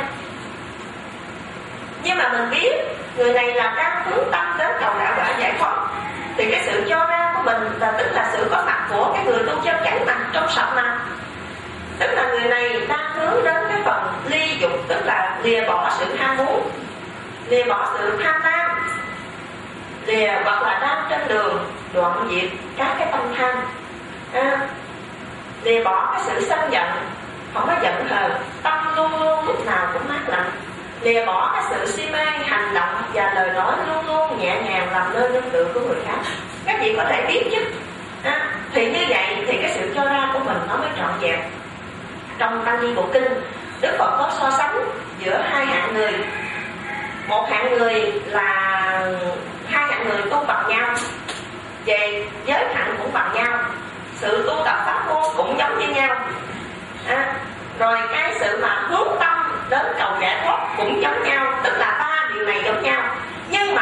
Nhưng mà mình biết người này là đang hướng tâm đến cầu đạo quả giải thoát, thì cái sự cho ra của mình là tức là sự có mặt của cái người tu chân chánh mà trong sạch mà. Tức là người này đang hướng đến cái phần ly dục, tức là lìa bỏ sự ham muốn, lìa bỏ sự tham lam, lìa hoặc là đang trên đường đoạn diệt các cái tâm tham, à, lìa bỏ cái sự sân giận, không có giận hờn, tâm luôn luôn lúc nào cũng mát lạnh, lìa bỏ cái sự si mê hành động và lời nói luôn luôn nhẹ nhàng làm nên nhân tượng của người khác. Các chị có thể biết chứ, à, thì như vậy thì cái sự cho ra của mình nó mới trọn vẹn. Trong Tăng Ni Bộ Kinh, Đức Phật có so sánh giữa hai hạng người. Một hạng người là hai hạng người tu bằng nhau, về giới hạnh cũng bằng nhau, sự tu tập pháp môn cũng giống như nhau, à, rồi cái sự mà hướng tâm đến cầu giải thoát cũng giống nhau, tức là ba điều này giống nhau. Nhưng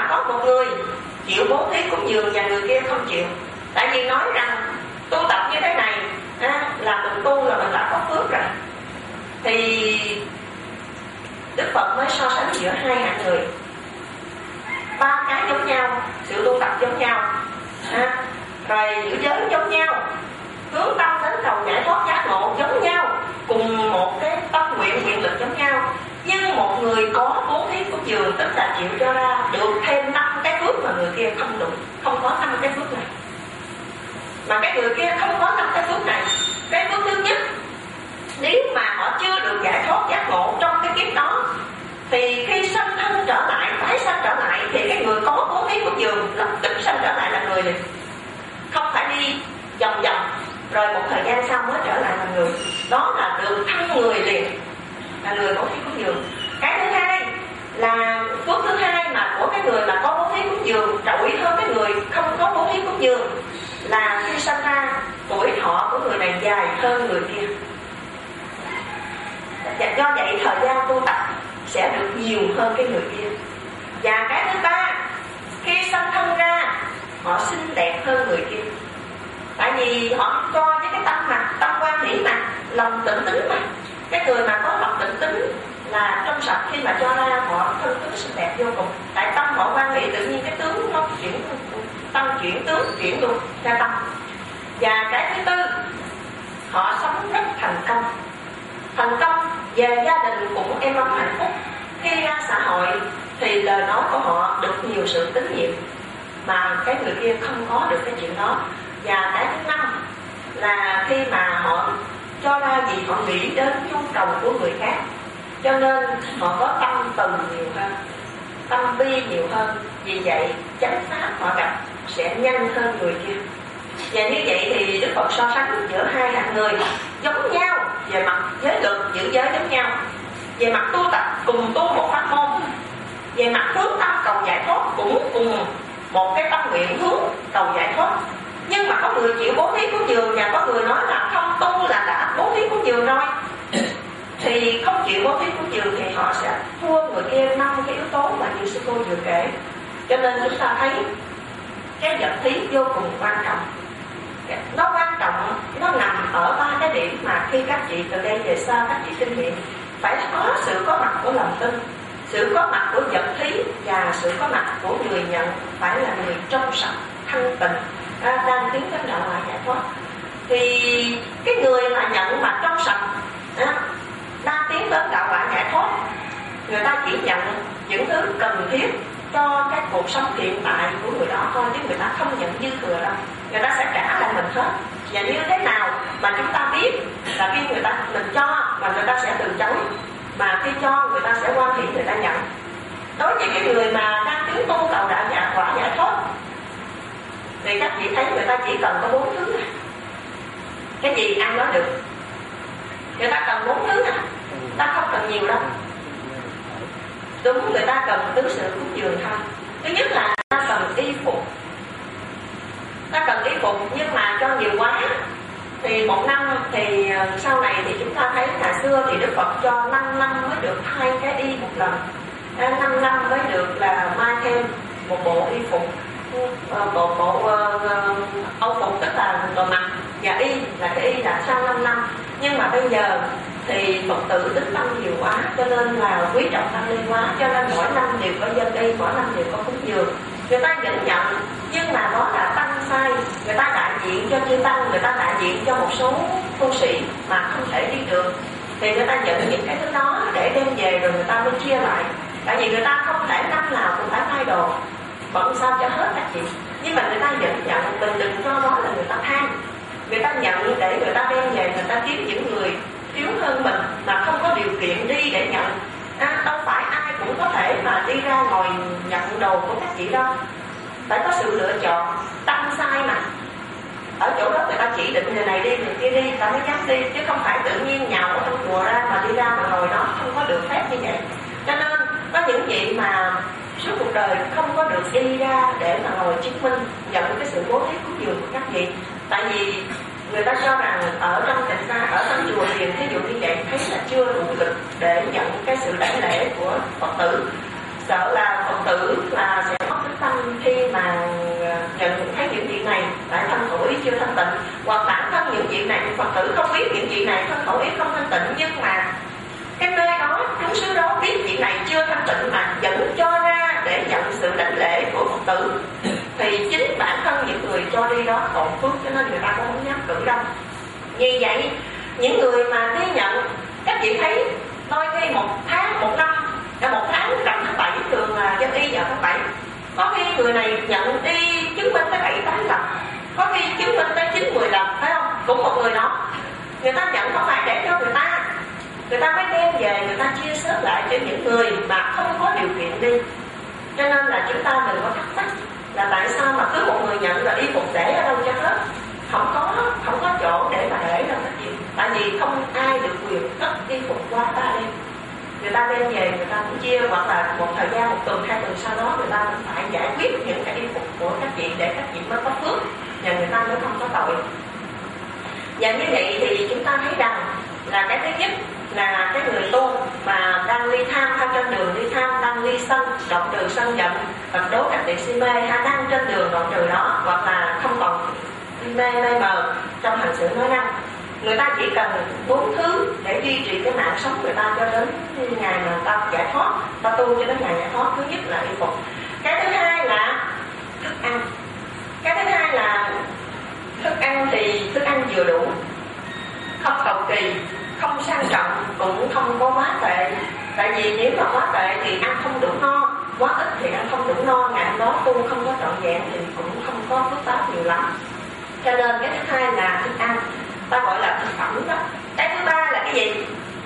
một người chịu bố thí cúng dường và người kia không chịu. Tại vì nói rằng tu tập như thế này à, là mình tu là mình đã có phước rồi. Thì Đức Phật mới so sánh giữa hai hạng người. Ba cái giống nhau, sự tu tập giống nhau à, rồi giữ giới giống nhau, hướng tâm đến cầu giải thoát giác ngộ giống nhau, cùng một cái tâm nguyện nguyện lực giống nhau. Nhưng một người có bố thí cúng dường, tức là chịu cho ra, được thêm năm cái phước mà người kia không đủ, không có năm cái phước này. Mà cái người kia không có năm cái phước này. Cái phước thứ nhất, nếu mà họ chưa được giải thoát giác ngộ trong cái kiếp đó, thì khi sanh thân trở lại, tái sanh trở lại, thì cái người có bố thí cúng dường lập tức sanh trở lại là người này, không phải đi vòng vòng rồi một thời gian sau mới trở lại là người. Đó là được thân người liền, là người bố thí cúng dường. Cái thứ hai là phước thứ hai mà của cái người mà có bố thí cúng dường trội hơn cái người không có bố thí cúng dường, là khi sanh ra tuổi thọ của người này dài hơn người kia. Do vậy thời gian tu tập sẽ được nhiều hơn cái người kia. Và cái thứ ba, khi sanh thân ra họ xinh đẹp hơn người kia. Tại vì họ cho với cái tâm mà, tâm quan hỷ mà, lòng tịnh tính mà. Cái người mà có lòng tịnh tính là trong sạch, khi mà cho ra họ thân tướng xinh đẹp vô cùng. Tại tâm họ quan hỷ tự nhiên cái tướng nó chuyển, tâm chuyển tướng chuyển luôn ra tâm. Và cái thứ tư, họ sống rất thành công. Thành công về gia đình cũng êm ấm hạnh phúc. Khi ra xã hội thì lời nói của họ được nhiều sự tín nhiệm, mà cái người kia không có được cái chuyện đó. Và cái thứ năm là khi mà họ cho ra gì họ nghĩ đến nhu cầu của người khác, cho nên họ có tâm từ nhiều hơn, tâm bi nhiều hơn. Vì vậy chánh pháp họ gặp sẽ nhanh hơn người kia. Và như vậy thì Đức Phật so sánh giữa hai hạng người giống nhau về mặt giới luật, giữ giới giống nhau, về mặt tu tập cùng tu một pháp môn, về mặt hướng tâm cầu giải thoát cũng cùng một cái tâm nguyện hướng cầu giải thoát. Nhưng mà có người chịu bố thí cúng dường và có người nói là không tu là đã bố thí cúng dường rồi, thì không chịu bố thí cúng dường thì họ sẽ thua người kia năm cái yếu tố mà như sư cô vừa kể. Cho nên chúng ta thấy cái vật thí vô cùng quan trọng. Nó quan trọng, nó nằm ở ba cái điểm mà khi các chị từ đây về sau các chị kinh nghiệm. Phải có sự có mặt của lòng tin, sự có mặt của vật thí và sự có mặt của người nhận phải là người trong sạch, thanh tịnh, đang tiến đến đạo quả giải thoát. Thì cái người mà nhận mà trong sạch, đang tiến đến đạo quả giải thoát, người ta chỉ nhận những thứ cần thiết cho cái cuộc sống hiện tại của người đó thôi, chứ người ta không nhận dư thừa đâu. Người ta sẽ trả lại mình hết. Và như thế nào mà chúng ta biết là khi người ta mình cho mà người ta sẽ từ chối, mà khi cho người ta sẽ quan hỷ, người ta nhận. Đối với cái người mà đang tiến tu cầu đạo giải quả giải thoát thì các chị thấy người ta chỉ cần có bốn thứ này. Cái gì ăn nói được, người ta cần bốn thứ này, ta không cần nhiều đâu. Đúng, người ta cần tứ sự cúng dường thôi. Thứ nhất là ta cần y phục, ta cần y phục, nhưng mà cho nhiều quá thì một năm thì sau này thì chúng ta thấy ngày xưa thì Đức Phật cho năm năm mới được thay cái y một lần, năm năm mới được là mai thêm một bộ y phục, bộ bộ uh, âu phục tức là đồ mặc, và y là cái y là sau năm năm. Nhưng mà bây giờ thì Phật tử tính tâm nhiều quá, cho nên là quý trọng tăng ni quá, cho nên mỗi năm đều có dân y, mỗi năm đều có cúng dường. Người ta vẫn nhận, nhưng mà đó là tăng sai. Người ta đại diện cho chư tăng, người ta đại diện cho một số tu sĩ mà không thể đi được, thì người ta nhận những cái thứ đó để đem về rồi người ta mới chia lại. Tại vì người ta không thể năm nào cũng phải thay đồ, bận sao cho hết các chị. Nhưng mà người ta vẫn nhận, mình đừng cho đó là người ta tham. Người ta nhận để người ta đem về, người ta kiếm những người thiếu hơn mình mà không có điều kiện đi để nhận. À, đâu phải ai cũng có thể mà đi ra ngồi nhận đồ của các chị đâu. Phải có sự lựa chọn, tăng sai mà. Ở chỗ đó người ta chỉ định người này đi, người kia đi, ta mới dám đi. Chứ không phải tự nhiên nhào ở trong chùa ra mà đi ra mà ngồi đó, không có được phép như vậy. Cho nên có những vị mà suốt cuộc đời không có được đi ra để mà ngồi chứng minh nhận cái sự bố thí cúng dường của các vị. Tại vì người ta cho rằng ở trong tịnh xa, ở trong chùa thiền thí dụ như vậy thấy là chưa đủ lực để nhận cái sự đảnh lễ của Phật tử, sợ là Phật tử là sẽ mất tâm khi mà nhận thấy những chuyện này, tại thân khẩu ý chưa thanh tịnh, hoặc bản thân những chuyện này Phật tử không biết những chuyện này, thân khẩu ý không thanh tịnh, nhưng mà cái nơi đó, chúng xứ đó biết chuyện này chưa thanh tịnh mà vẫn cho ra để nhận sự đảnh lễ của Phật tử, thì chính bản thân những người cho đi đó còn phước, cho nên người ta cũng không dám cử đâu. Vì vậy những người mà đi nhận, các chị thấy đôi khi một tháng, một năm, một tháng rằm tháng bảy, thường là dân y vào tháng bảy, có khi người này nhận đi chứng minh tới bảy tám lần, có khi chứng minh tới chín mười lần, phải không? Cũng một người đó, người ta nhận không phải để cho người ta, người ta mới đem về, người ta chia sớt lại cho những người mà không có điều kiện đi. Cho nên là chúng ta đừng có thắc mắc là tại sao mà cứ một người nhận là y phục để ở đâu cho hết, không có không có chỗ để mà để đâu các chị. Tại vì không ai được quyền cất y phục qua ta đi, người ta đem về người ta cũng chia, hoặc là một thời gian, một tuần, hai tuần sau đó người ta cũng phải giải quyết những cái y phục của các chị để các chị mới có phước và người ta mới không có tội. Và như vậy thì chúng ta thấy rằng là cái thứ nhất là cái người tu mà đang ly tham, hay trên đường ly tham, đang ly sân, đoạn trừ sân giận, hoặc đố các tỷ si mê, hay đang trên đường đoạn trừ đó, hoặc là không còn mê mê mờ trong hành xử nói năng. Người ta chỉ cần bốn thứ để duy trì cái mạng sống người ta cho đến ngày mà ta giải thoát, ta tu cho đến ngày giải thoát. Thứ nhất là y phục, cái thứ hai là thức ăn, cái thứ hai là thức ăn thì thức ăn vừa đủ, không cầu kỳ, không sang trọng, cũng không có quá tệ. Tại vì nếu mà quá tệ thì ăn không đủ no, quá ít thì ăn không đủ no, ngày đó tu không có trọn vẹn thì cũng không có phước báo nhiều lắm. Cho nên cái thứ hai là thức ăn, ta gọi là thực phẩm đó. Cái thứ ba là cái gì?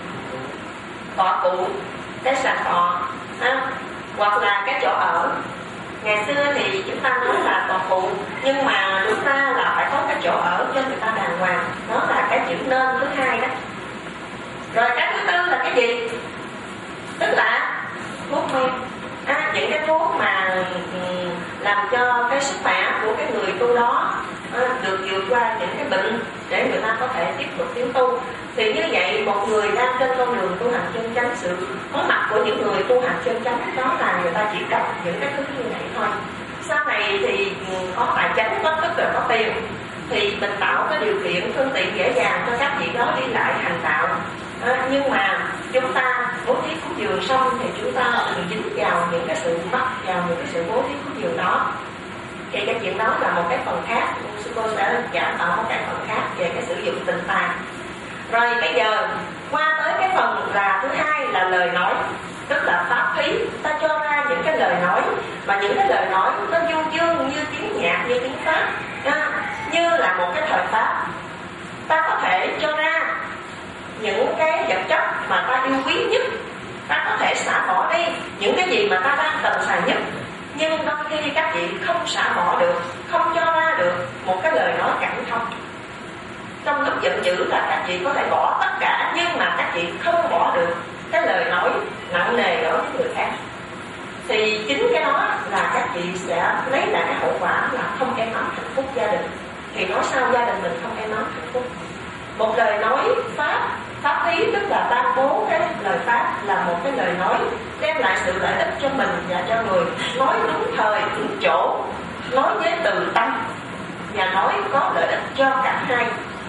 Tọa cụ, cái sàn thọ, à, hoặc là cái chỗ ở. Ngày xưa thì chúng ta nói là tọa cụ, nhưng mà đúng ra là phải có cái chỗ ở cho người ta đàng hoàng. Đó là cái chữ nên thứ hai đó. Rồi cái thứ tư là cái gì? Tức là thuốc men, à, những cái thuốc mà um, làm cho cái sức khỏe của cái người tu đó à, được vượt qua những cái bệnh để người ta có thể tiếp tục tiến tu. Thì như vậy một người đang trên con đường tu hành chân chánh, sự có mặt của những người tu hành chân chánh đó là người ta chỉ cần những cái thứ như vậy thôi. Sau này thì có tài chánh, có tức là có tiền, thì mình tạo cái điều kiện phương tiện dễ dàng cho các vị đó đi lại hành đạo. À, nhưng mà chúng ta bố thí cúng dường xong thì chúng ta thường dính vào những cái sự mắc vào những cái sự bố thí cúng dường đó, thì cái chuyện đó là một cái phần khác. Sư cô sẽ giảng ở một cái phần khác về cái sử dụng tình tài. Rồi bây giờ qua tới cái phần là thứ hai là lời nói, tức là pháp thí. Ta cho ra những cái lời nói, và những cái lời nói nó du dương như tiếng nhạc, như tiếng pháp, à, như là một cái thời pháp. Ta có thể cho ra những cái vật chất mà ta yêu quý nhất, ta có thể xả bỏ đi những cái gì mà ta đang cần xài nhất. Nhưng đôi khi các chị không xả bỏ được, không cho ra được một cái lời nói cảm thông. Trong lúc giận dữ là các chị có thể bỏ tất cả, nhưng mà các chị không bỏ được cái lời nói nặng nề đối với người khác. Thì chính cái đó là các chị sẽ lấy lại cái hậu quả là không êm ấm hạnh phúc gia đình. Thì nói sao gia đình mình không êm ấm hạnh phúc? Một lời nói pháp, pháp lý tức là ban bố cái lời pháp là một cái lời nói đem lại sự lợi ích cho mình và cho người, nói đúng thời, đúng chỗ, nói với từ tâm và nói có lợi ích cho cả hai.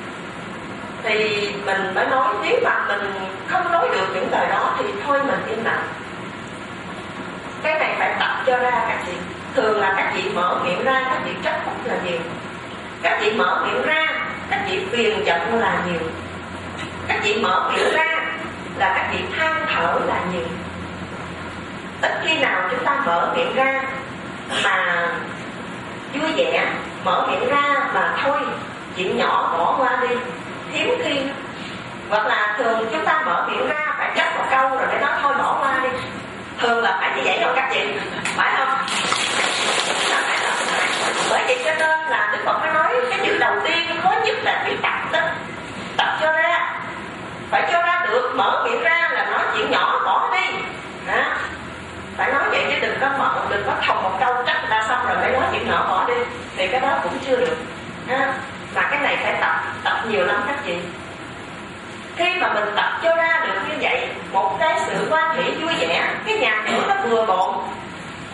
Thì mình mới nói, nếu mà mình không nói được những lời đó thì thôi mình im lặng. Cái này phải tập cho ra các chị. Thường là các chị mở miệng ra các chị trách móc là nhiều, các chị mở miệng ra các chị phiền giận là nhiều, các chị mở miệng ra là các chị than thở là nhiều. Ít khi nào chúng ta mở miệng ra mà vui vẻ, mở miệng ra mà thôi chuyện nhỏ bỏ qua đi, hiếm khi. Hoặc là thường chúng ta mở miệng ra phải trách một câu rồi để nói thôi bỏ qua đi. Thường là phải như vậy rồi các chị, phải không? Bởi vậy cho nên là Đức Phật mới nói cái chữ đầu tiên khó nhất là phải tập đó. Tập cho ra, phải cho ra được, mở miệng ra là nói chuyện nhỏ bỏ đi đó. Phải nói vậy chứ đừng có mở, đừng có thòng một câu trách người ta xong rồi mới nói chuyện nhỏ bỏ đi, thì cái đó cũng chưa được à. Mà cái này phải tập, tập nhiều lắm các chị. Khi mà mình tập cho ra được như vậy, một cái sự quan hệ vui vẻ, cái nhà cửa nó vừa bộn,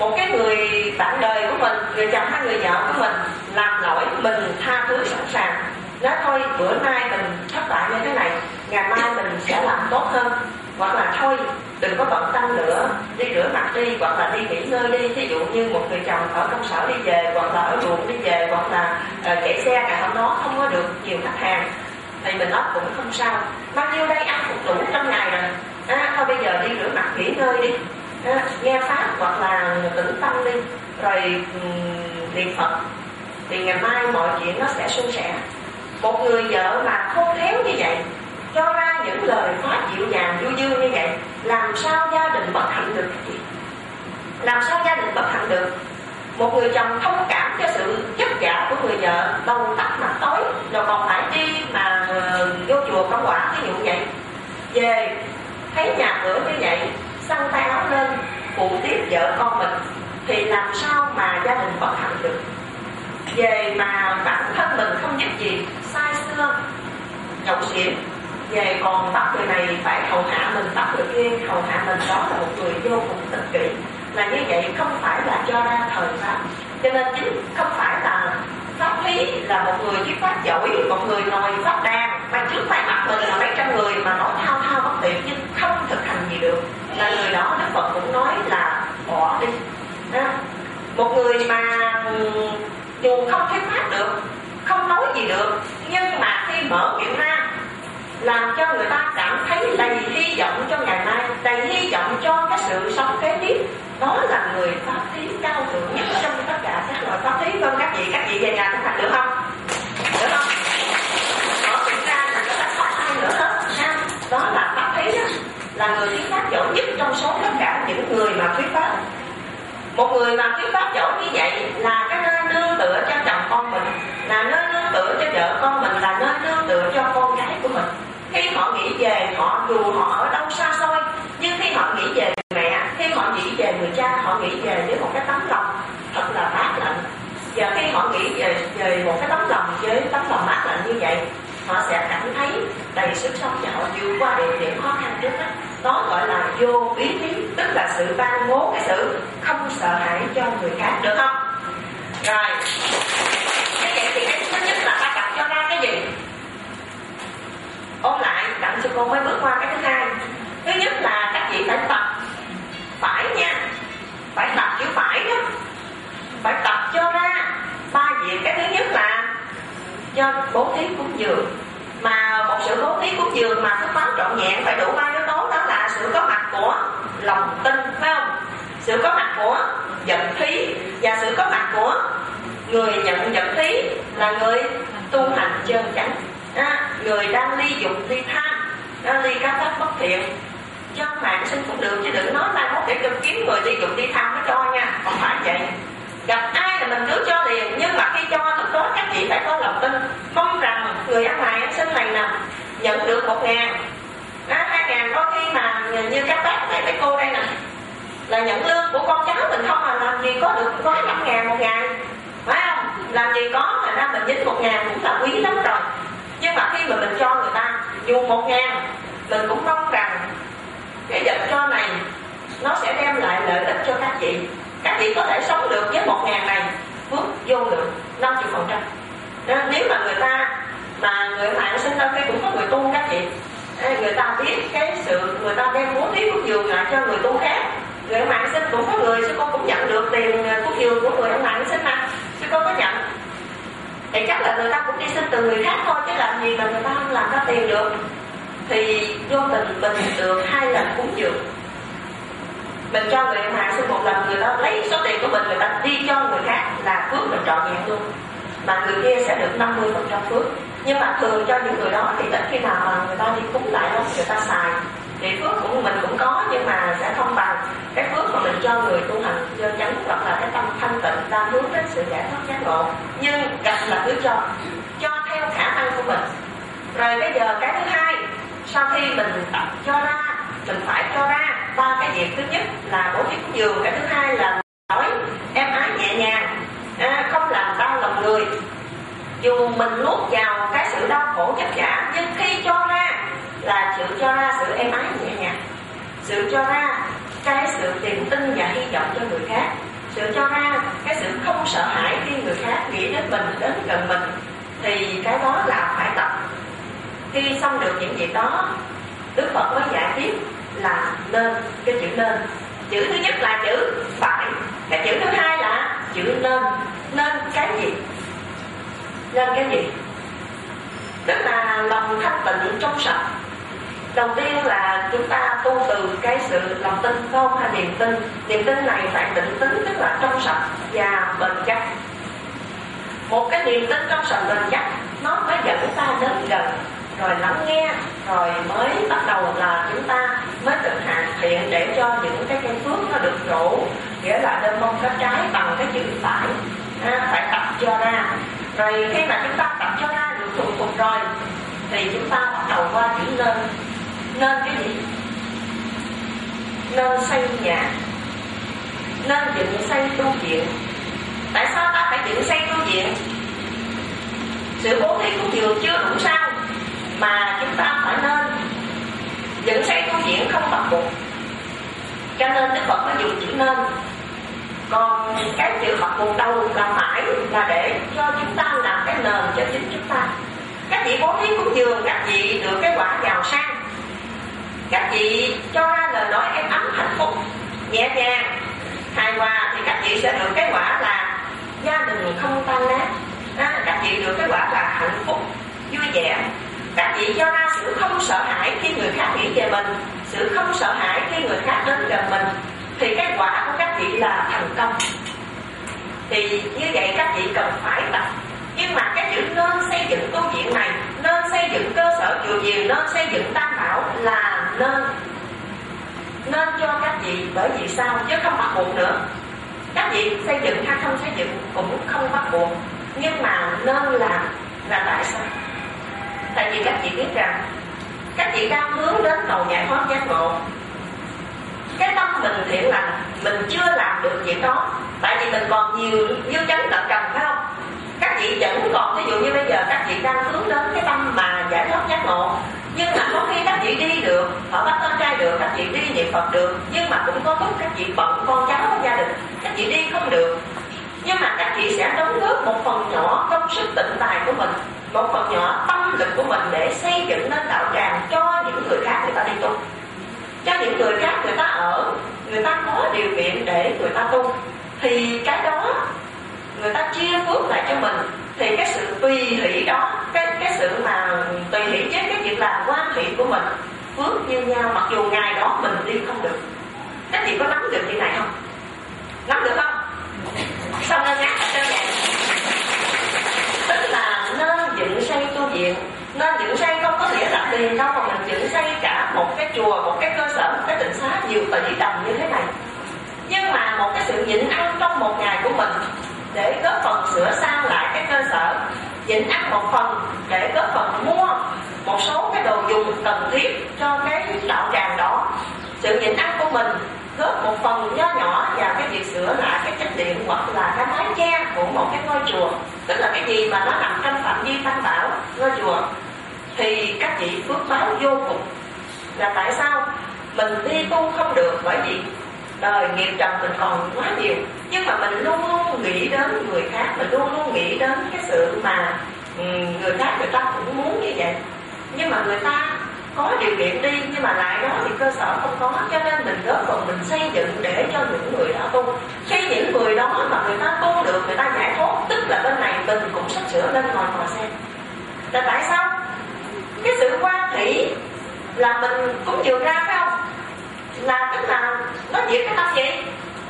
một cái người bạn đời của mình, người chồng hay người vợ của mình làm lỗi, mình tha thứ sẵn sàng, nói thôi bữa nay mình thất bại như thế này, ngày mai mình sẽ làm tốt hơn, hoặc là thôi đừng có bận tâm nữa, đi rửa mặt đi, hoặc là đi nghỉ ngơi đi. Ví dụ như một người chồng ở công sở đi về, hoặc là ở ruộng đi về, hoặc là uh, chạy xe cả hôm đó không có được nhiều khách hàng, thì mình nói cũng không sao, bao nhiêu đây ăn cũng đủ trong ngày rồi, à, thôi bây giờ đi rửa mặt nghỉ ngơi đi, à, nghe pháp hoặc là tĩnh tâm đi, rồi um, niệm Phật, thì ngày mai mọi chuyện nó sẽ suôn sẻ. Một người vợ mà khôn khéo như vậy, cho ra những lời pháp dịu dàng du dương như vậy, làm sao gia đình bất hạnh được gì? Làm sao gia đình bất hạnh được? Một người chồng thông cảm cho sự vất vả của người vợ, đầu tắt mặt tối, rồi còn phải đi mà uh, vô chùa công quả, ví dụ vậy, về thấy nhà cửa như vậy, xăng tay áo lên phụ tiếp vợ con mình, thì làm sao mà gia đình bất hạnh được? Về mà bản thân mình không giúp gì, sai xưa nhậu xỉn, về còn bắt người này phải hầu hạ mình, bắt người kia hầu hạ mình, đó là một người vô cùng tích kỷ. Là như vậy không phải là cho ra thời pháp. Cho nên chính không phải là pháp lý là một người thuyết pháp giỏi, một người ngồi pháp đàn mà trước tay mặt mình là mấy trăm người mà nói thao thao bất tuyệt nhưng không thực hành gì được, là người đó Đức Phật cũng nói là bỏ đi. À, một người mà dù không thuyết pháp được, không nói gì được, nhưng mà khi mở miệng ra làm cho người ta cảm thấy đầy hy vọng cho ngày mai, đầy hy vọng cho cái sự sống kế tiếp, đó là người pháp thí cao thượng nhất trong tất cả các loại pháp thí. Vâng, các vị các vị về nhà thực hành được không? Được không? Mở miệng ra là nó không ai nữa hết ha. Đó là pháp thí đó, là người thuyết pháp giỏi nhất trong số tất cả những người mà thuyết pháp. Một người mà thuyết pháp giỏi như vậy là cái nơi nương tựa cho chồng con mình, là nơi nương tựa cho vợ con mình, là nơi nương tựa cho con cái của mình. Khi họ nghĩ về họ, dù họ ở đâu xa xôi, nhưng khi họ nghĩ về mẹ, khi họ nghĩ về người cha, họ nghĩ về với một cái tấm lòng thật là mát lạnh. Và khi họ nghĩ về, về một cái tấm lòng với tấm lòng mát lạnh như vậy, họ sẽ cảm thấy đầy sức sống và họ vượt qua được những khó khăn trước đó. Đó gọi là vô bí thí, tức là sự ban bố cái sự không sợ hãi cho người khác, được không? Rồi, thế vậy thì cái thứ nhất là ta tập cho ra cái gì? Ôn lại, đặng sư cô mới bước qua cái thứ hai. Thứ nhất là các chị phải tập, phải nha, phải tập chữ phải đó, phải tập cho ra ba việc. Cái thứ nhất là cho bố thí cúng dường, mà một sự bố thí cúng dường mà phước báo trọn vẹn phải đủ ba yếu tố, đó là sự có mặt của lòng tin, phải không? Sự có mặt của vận thí, và sự có mặt của người nhận vận thí là người tu hành chân chánh. À, người đang ly dục ly tham, à, ly các pháp bất thiện, cho mạng sinh cũng được, chứ đừng nói mai mốt để cực kiếm người ly dục ly tham nó cho nha, không phải vậy. Gặp ai là mình cứ cho liền, nhưng mà khi cho lúc đó các chị phải có lòng tin, mong rằng người ăn mày ăn xin này nè nhận được một ngàn, à, hai ngàn, có khi mà như các bác này, mấy cô đây nè, là nhận lương của con cháu mình không, mà làm gì có được có năm ngàn một ngày, phải không? Làm gì có, mà ra mình dính một ngàn cũng là quý lắm rồi. Nhưng mà khi mà mình cho người ta dù một ngàn, mình cũng mong rằng cái vật cho này nó sẽ đem lại lợi ích cho các chị. Các chị có thể sống được với một ngàn này, phước vô lượng năm mươi phần trăm. Nếu mà người ta mà người mạng sinh ra, khi cũng có người tu các chị, người ta biết cái sự người ta đem bố thí cúng dường lại cho người tu khác. Người mạng sinh cũng có người, sư cô cũng nhận được tiền cúng dường của người mạng sinh mà sư cô có nhận, thì chắc là người ta cũng đi xin từ người khác thôi, chứ làm gì mà người ta không làm ra tiền được. Thì vô tình mình được hai lần cúng dường, mình cho người mạng xin một lần, người ta lấy số tiền của mình, người ta đi cho người khác, là phước mình trọn vẹn luôn, mà người kia sẽ được năm mươi phần trăm phước. Nhưng mà thường cho những người đó thì đến khi nào mà người ta đi cúng lại đó, người ta xài thì phước của mình cũng có, nhưng mà sẽ không bằng cái phước mà mình cho người tu hành chân chánh, hoặc là cái tâm thanh tịnh đang hướng đến sự giải thoát giác ngộ. Nhưng gặp là cứ cho cho theo khả năng của mình. Rồi bây giờ cái thứ hai, sau khi mình tập cho ra, mình phải cho ra ba cái việc. Thứ nhất là bố thí cúng dường, cái thứ hai là nói em ái nhẹ nhàng, à, không làm đau lòng người. Dù mình nuốt vào cái sự đau khổ vất vả, nhưng khi cho ra là sự cho ra sự êm ái nhẹ nhàng, sự cho ra cái sự niềm tin và hy vọng cho người khác. sự cho ra, cái sự không sợ hãi khi người khác nghĩ đến mình, đến gần mình, thì cái đó là phải tập. Khi xong được những việc đó, Đức Phật mới dạy tiếp là nên, cái chữ nên. Chữ thứ nhất là chữ phải, cái chữ thứ hai là chữ nên. Nên cái gì? Nên cái gì? Tức là lòng thanh tịnh trong sạch. Đầu tiên là chúng ta tu từ cái sự lòng tin, không hay niềm tin. Niềm tin này phải định tính, tức là trong sạch và bền chắc. Một cái niềm tin trong sạch bền chắc, nó mới dẫn ta đến gần, rồi lắng nghe, rồi mới bắt đầu là chúng ta mới thực hành thiện để cho những cái cây phước nó được trổ, nghĩa là đơm bông có trái bằng cái chữ phải. À, phải tập cho ra. Rồi khi mà chúng ta tập cho ra được thuần phục rồi, thì chúng ta bắt đầu qua chữ nên. Nên cái gì? Nên xây nhà, nên dựng xây tu viện. Tại sao ta phải dựng xây tu viện? Sự bố thí cúng dường chưa đủ sao mà chúng ta phải nên dựng xây tu viện, không bắt buộc. Cho nên Đức Phật mới dùng chữ nên. Còn cái chữ bắt buộc đầu là phải, là để cho chúng ta làm cái nền cho chính chúng ta. Các vị bố thí cúng dường, các vị được cái quả giàu sang, các vị cho ra lời nói êm ấm, hạnh phúc, nhẹ nhàng, hài hòa, thì các vị sẽ được cái quả là gia đình không tan nát. À, các vị được cái quả là hạnh phúc, vui vẻ. Các vị cho ra sự không sợ hãi khi người khác nghĩ về mình, sự không sợ hãi khi người khác đến gần mình, thì cái quả của các vị là thành công. Thì như vậy các vị cần phải tập. Nhưng mà cái chữ nên xây dựng tu viện này, nên xây dựng cơ sở chùa viện, nên xây dựng tam bảo là nên. Nên cho các vị, bởi vì sao? Chứ không bắt buộc nữa. Các vị xây dựng hay không xây dựng cũng không bắt buộc, nhưng mà nên làm. Là tại sao? Tại vì các vị biết rằng các vị đang hướng đến cầu giải thoát giác ngộ. Cái tâm mình thiện lành, mình chưa làm được việc đó, tại vì mình còn nhiều dư chánh nợ trần, phải không? Các vị vẫn còn, ví dụ như bây giờ các vị đang hướng đến cái tâm mà giải thoát giác ngộ, nhưng mà có khi các vị đi được, họ bắt con trai được, các vị đi niệm Phật được, nhưng mà cũng có lúc các vị bận con cháu trong gia đình, các vị đi không được. Nhưng mà các vị sẽ đóng góp một phần nhỏ công sức tịnh tài của mình, một phần nhỏ tâm lực của mình để xây dựng nên đạo tràng cho những người khác người ta đi tu, cho những người khác người ta ở, người ta có điều kiện để người ta tu. Thì cái đó người ta chia phước lại cho mình, thì cái sự tùy hỷ đó, cái cái sự mà tùy hỷ với cái việc làm quan hệ của mình, phước như nhau, mặc dù ngày đó mình đi không được. Các chị có nắm được như này không? Nắm được không? Sao nên nhắc ở trên này? Tức là nên dựng xây tu viện. Nên dựng xây không có nghĩa là tiền đâu, mà mình dựng xây cả một cái chùa, một cái cơ sở, một cái tịnh xá nhiều tỷ đồng như thế này. Nhưng mà một cái sự nhịn ăn trong một ngày của mình để góp phần sửa sang lại cái cơ sở, nhịn ăn một phần để góp phần mua một số cái đồ dùng cần thiết cho cái đạo tràng đó. Sự nhịn ăn của mình góp một phần nho nhỏ vào cái việc sửa lại cái chất điện hoặc là cái mái che của một cái ngôi chùa, tức là cái gì mà nó nằm trong phạm vi tam bảo ngôi chùa, thì các vị phước báo vô cùng. Là tại sao mình đi tu không được? Bởi vì đời nghiệp trần mình còn quá nhiều, nhưng mà mình luôn luôn nghĩ đến người khác, mình luôn luôn nghĩ đến cái sự mà người khác người ta cũng muốn như vậy, nhưng mà người ta có điều kiện đi, nhưng mà lại đó thì cơ sở không có, cho nên mình góp phần mình xây dựng để cho những người đó tu. Khi những người đó mà người ta tu được, người ta giải thoát, tức là bên này mình cũng sắp sửa lên ngồi ngồi xem. Là tại sao? Cái sự quan hỷ là mình cúng dường ra, phải không? Là tức là nó diệt cái tâm gì?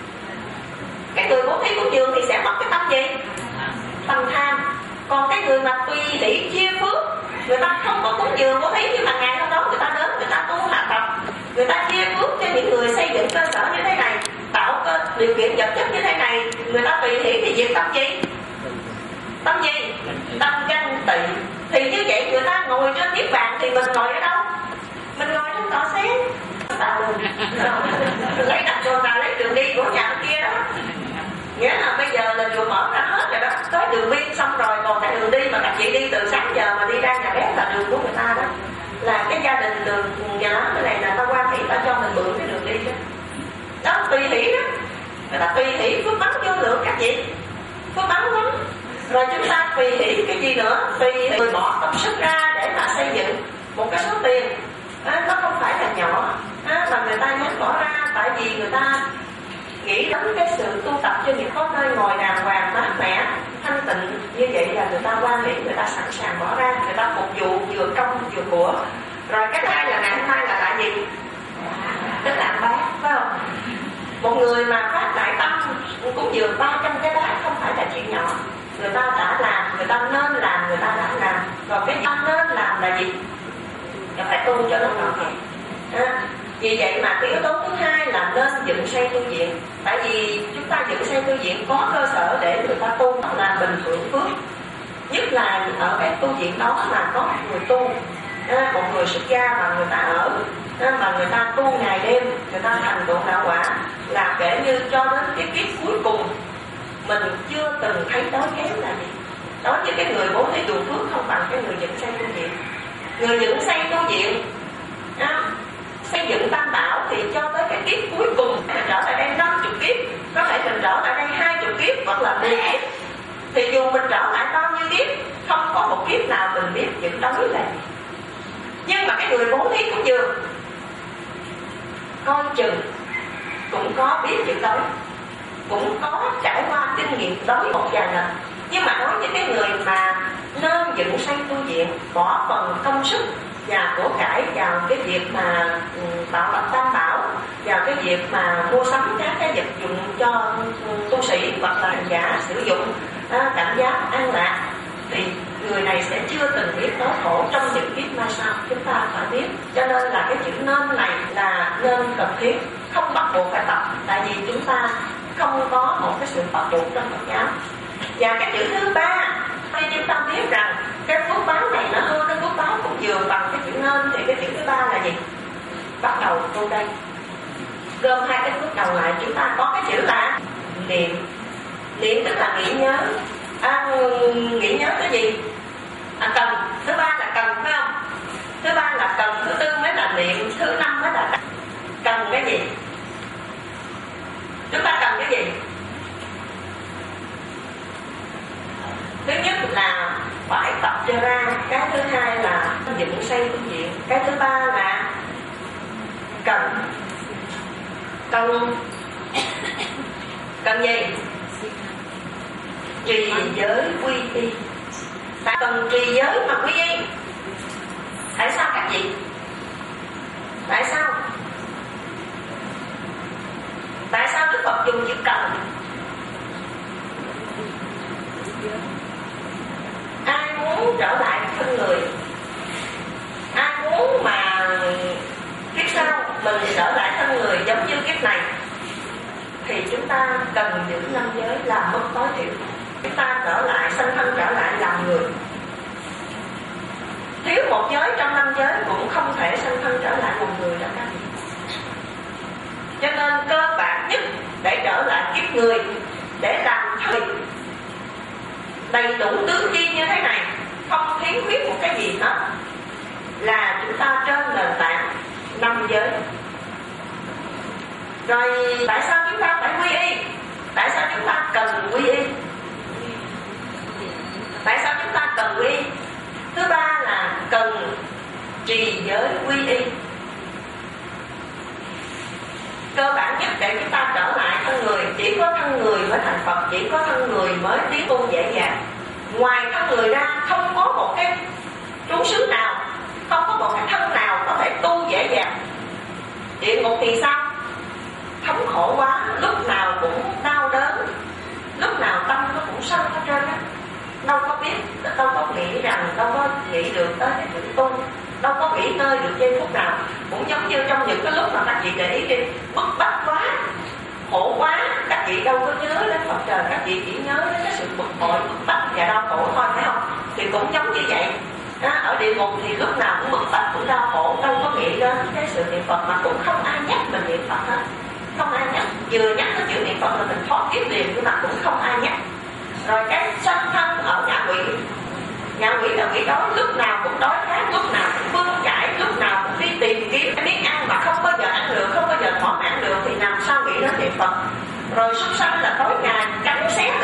Cái người bố thí cúng dường thì sẽ mất cái tâm gì? Tâm tham. Còn cái người mà tùy hỷ chia phước, người ta không có cúng dường bố thí, nhưng mà ngày hôm đó người ta đến, người ta tu hạ tập, người ta chia phước cho những người xây dựng cơ sở như thế này, tạo cơ điều kiện vật chất như thế này, người ta tùy hỷ thì diệt tâm gì? Tâm gì? Tâm ganh tị. Thì như vậy người ta ngồi trên niết bàn thì mình ngồi ở đâu? Mình ngồi trong tọa xén. Ta luôn lấy đặt rồi ta lấy đường đi của nhà kia đó. Nghĩa là bây giờ là vừa mở ra hết rồi đó, tới đường biên xong rồi, còn cái đường đi mà các chị đi từ sáng giờ mà đi ra nhà bé là đường của người ta đó. Là cái gia đình đường nhà cái này là ta quan hỷ, ta cho mình mượn cái đường đi đó. Đó tùy hỷ đó, người ta tùy hỷ phước báo gì? Phước báo lắm. Rồi chúng ta tùy hỷ cái gì nữa? Tùy hỷ người bỏ công sức ra để mà xây dựng một cái số tiền à, nó không phải là nhỏ à, mà người ta dám bỏ ra, tại vì người ta nghĩ đến cái sự tu tập cho những có nơi ngồi đàng hoàng mát mẻ thanh tịnh, như vậy là người ta quan niệm, người ta sẵn sàng bỏ ra, người ta phục vụ vừa công vừa của. Rồi cái hai là ngày hôm nay là tại gì? Tức là bát, phải không? Một người mà phát đại tâm cúng dường ba trăm cái bát không phải là chuyện nhỏ. Người ta đã làm, người ta nên làm, người ta đã làm. Rồi cái ta nên làm là gì? Là phải tu cho nó trọn vẹn. À, vì vậy mà cái yếu tố thứ hai là nên dựng xây tu viện. Tại vì chúng ta dựng xây tu viện có cơ sở để người ta tu là bình thường phước. Nhất là ở cái tu viện đó mà có một người tu, à, một người xuất gia mà người ta ở, à, mà người ta tu ngày đêm, người ta thành tựu đạo quả, là kể như cho đến cái kiếp cuối cùng mình chưa từng thấy đói kém là gì. Đối với cái người bố thí dù phước không bằng cái người dựng xây tu viện. Người dựng xây tu viện à, xây dựng tam bảo thì cho tới cái kiếp cuối cùng mình trở lại đây năm chục kiếp, có thể mình trở lại đây hai chục kiếp hoặc là mười kiếp, thì dù mình trở lại bao nhiêu kiếp không có một kiếp nào mình biết những đói là gì. Nhưng mà cái người bố thí cũng dường coi chừng cũng có biết chữ đói, cũng có trải qua kinh nghiệm đói một vài lần. Nhưng mà đối với cái người mà nên dựng xây tu viện, bỏ phần công sức và của cải vào cái việc mà tạo lập tam bảo, vào cái việc mà mua sắm các cái vật dụng cho tu sĩ hoặc là hành giả sử dụng, à, cảm giác an lạc, thì người này sẽ chưa từng biết đói khổ trong những kiếp mai sau. Chúng ta phải biết, cho nên là cái chữ nên này là nên cần thiết, không bắt buộc phải tập, tại vì chúng ta không có một cái sự bắt buộc trong Phật giáo. Và cái chữ thứ ba, khi chúng ta biết rằng cái phước báo này nó hơn cái phước báo cũng vừa bằng cái chữ nên, thì cái chữ thứ ba là gì? Bắt đầu tu đây. Gom hai cái phước đầu lại, chúng ta có cái chữ là niệm. Niệm tức là nghĩ nhớ. À, nghĩ nhớ cái gì? À, cần. Thứ ba là cần, phải không? Thứ ba là cần, thứ tư mới là niệm, thứ năm mới là cần cái gì? Chúng ta cần cái gì? Thứ nhất là phải tập cho ra, cái thứ hai là dựng xây tu viện, cái thứ ba là cần cần cần gì? Trì giới quy y. Tại cần trì giới mà quy y. Tại sao các vị? Tại sao? Tại sao Đức Phật dùng chữ cần? Ai muốn trở lại thân người, ai muốn mà kiếp sau mình trở lại thân người giống như kiếp này, thì chúng ta cần giữ năm giới làm mức tối thiểu. Chúng ta trở lại, sanh thân trở lại làm người. Thiếu một giới trong năm giới cũng không thể sanh thân trở lại làm người đó các vị. Cho nên cơ bản nhất để trở lại kiếp người, để làm thời đầy đủ tứ chi như thế này, không thiếu khuyết một cái gì hết, là chúng ta trên nền tảng năm giới. Rồi tại sao chúng ta phải quy y? Tại sao chúng ta cần quy y? Tại sao chúng ta cần quy y? Thứ ba là cần trì giới quy y. Cơ bản nhất để chúng ta trở lại thân người, chỉ có thân người mới thành Phật, chỉ có thân người mới tiến tu dễ dàng. Ngoài thân người ra không có một cái trú xứ nào, không có một cái thân nào có thể tu dễ dàng. Địa ngục thì sao? Thống khổ quá, lúc nào cũng đau đớn, lúc nào tâm nó cũng sân hết trơn á. Đâu có biết, đâu có nghĩ rằng, đâu có nghĩ được tới cái sự tu, đâu có nghỉ ngơi được giây phút nào. Cũng giống như trong những cái lúc mà các vị để ý đi, bức bách quá, khổ quá, các vị đâu có nhớ đến Phật trời, các vị chỉ nhớ đến cái sự bực bội, bức bách và đau khổ thôi, phải không? Thì cũng giống như vậy. À, ở địa ngục thì lúc nào cũng bực bách, cũng đau khổ, đâu có nghĩ đến cái sự niệm Phật, mà cũng không ai nhắc mình niệm Phật hết. Không ai nhắc, vừa nhắc tới chữ niệm Phật là mình thoát kiếp liền, nhưng mà cũng không ai nhắc. Rồi cái sanh thân ở ngạ quỷ, ngạ quỷ là quỷ đói, lúc nào cũng đói khát, lúc nào cũng bươn chải, lúc nào cũng đi tìm kiếm cái miếng ăn mà không bao giờ ăn được, không bao giờ thỏa mãn được, thì làm sao nghĩ đến niệm Phật. Rồi súc sanh là tối ngày cắn xé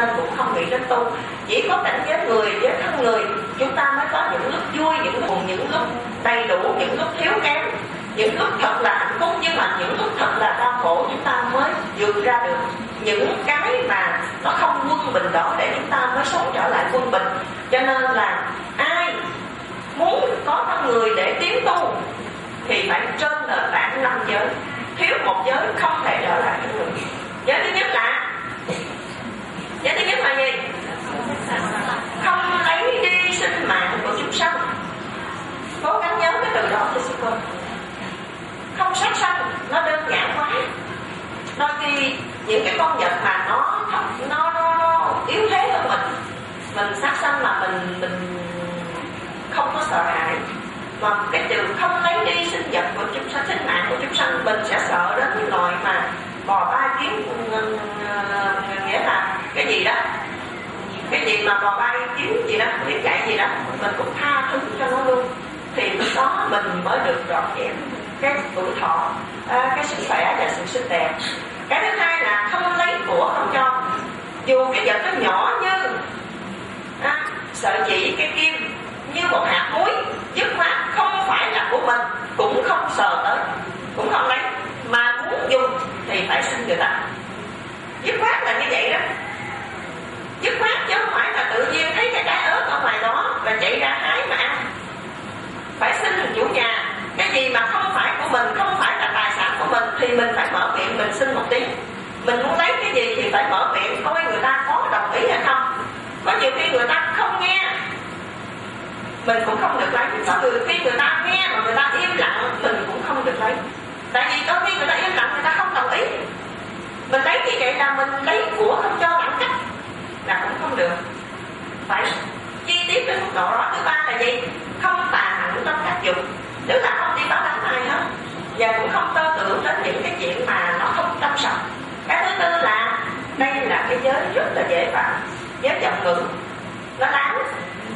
nên cũng không nghĩ đến tu. Chỉ có cảnh giới người với thân người, chúng ta mới có những lúc vui, những lúc buồn, những lúc đầy đủ, những lúc thiếu kém, những lúc thật là hạnh phúc, nhưng mà những lúc thật là đau khổ chúng ta mới vượt ra được những cái mà nó không quân bình đó, để chúng ta mới sống trở lại quân bình. Cho nên là ai muốn có thân người để tiến tu thì phải trên nền tảng năm giới, thiếu một giới không thể trở lại thân người. Giới thứ nhất là giới thứ nhất là gì? Không lấy đi sinh mạng của chúng sanh. Cố gắng nhớ cái từ đó cho sư cô. Không sát sanh, nó đơn giản quá. Đôi khi những cái con vật mà nó nó nó, nó yếu thế hơn mình, mình sát sanh mà mình mình không có sợ hãi. Mà cái từ không lấy đi sinh vật của chúng sanh, sinh mạng của chúng sanh, mình sẽ sợ đến cái loại mà bò ba kiếm, nghĩa là cái gì đó, cái gì mà bò bay kiếm gì đó, tiếng chạy gì đó, mình cũng tha thứ cho nó luôn. Thì lúc đó mình mới được trọn vẹn cái tuổi thọ, à, cái sức khỏe và sự xinh đẹp. Cái thứ hai là không lấy của không cho. Dù cái vật nó nhỏ như à, sợi chỉ, cái kim, như một hạt muối, dứt khoát không phải là của mình, cũng không sờ tới, cũng không lấy. Mà muốn dùng thì phải xin người ta. Dứt khoát là như vậy đó. Dứt khoát chứ không phải là tự nhiên thấy cái trái ớt ở ngoài đó là chạy ra hái mà ăn. Phải xin chủ nhà. Cái gì mà không phải của mình, không phải là tài sản của mình thì mình phải mở miệng mình xin một tiếng. Mình muốn lấy cái gì thì phải mở miệng coi người ta có đồng ý hay không. Có nhiều khi người ta không nghe, mình cũng không được lấy. Có nhiều khi người ta nghe mà người ta im lặng, mình cũng không được lấy. Tại vì đôi khi người ta im lặng, người ta không đồng ý. Mình lấy như vậy là mình lấy của không cho đẳng cấp, là cũng không được. Phải chi tiết đến mức độ đó. Thứ ba là gì? Không tà hạnh trong tác dụng, tức là không đi báo đám ai hết, và cũng không tơ tưởng đến những cái chuyện mà nó không tâm sạch. Cái thứ tư là đây là cái giới rất là dễ phạm, giới giọng ngữ, nó đáng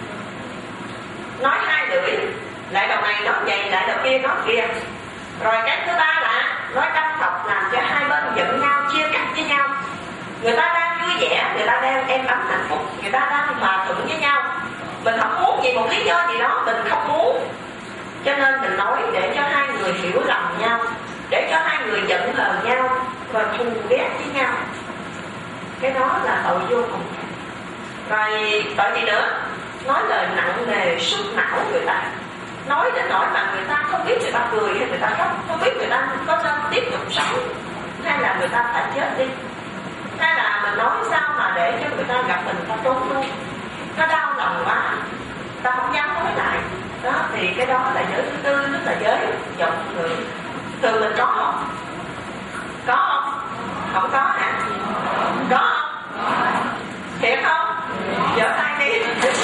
nói hai lưỡi, lại đầu này nói vậy, lại đầu kia nói kia. Rồi cái thứ ba là nói đâm thọc, làm cho hai bên giận nhau, chia cắt với nhau. Người ta đang vui vẻ, người ta đang êm ấm hạnh phúc, người ta đang hòa thuận với nhau. Mình không muốn vì một lý do gì đó, mình không muốn, cho nên mình nói để cho hai người hiểu lầm nhau, để cho hai người giận hờn nhau và thù ghét với nhau. Cái đó là tội vô cùng. Rồi tội gì nữa? Nói lời nặng nề sút não người ta, nói đến nỗi mà người ta không biết người ta cười hay người ta khóc, không biết người ta có nên tiếp tục sống hay là người ta phải chết đi, hay là mình nói sao mà để cho người ta gặp mình ta trốn luôn. Nó đau lòng quá, ta không dám nói lại. Đó thì cái đó là giới thứ tư, tức là giới giọng ngữ. Thường mình có không? Có không? Không có hả? Có không? Thiệt không? Giở tay đi.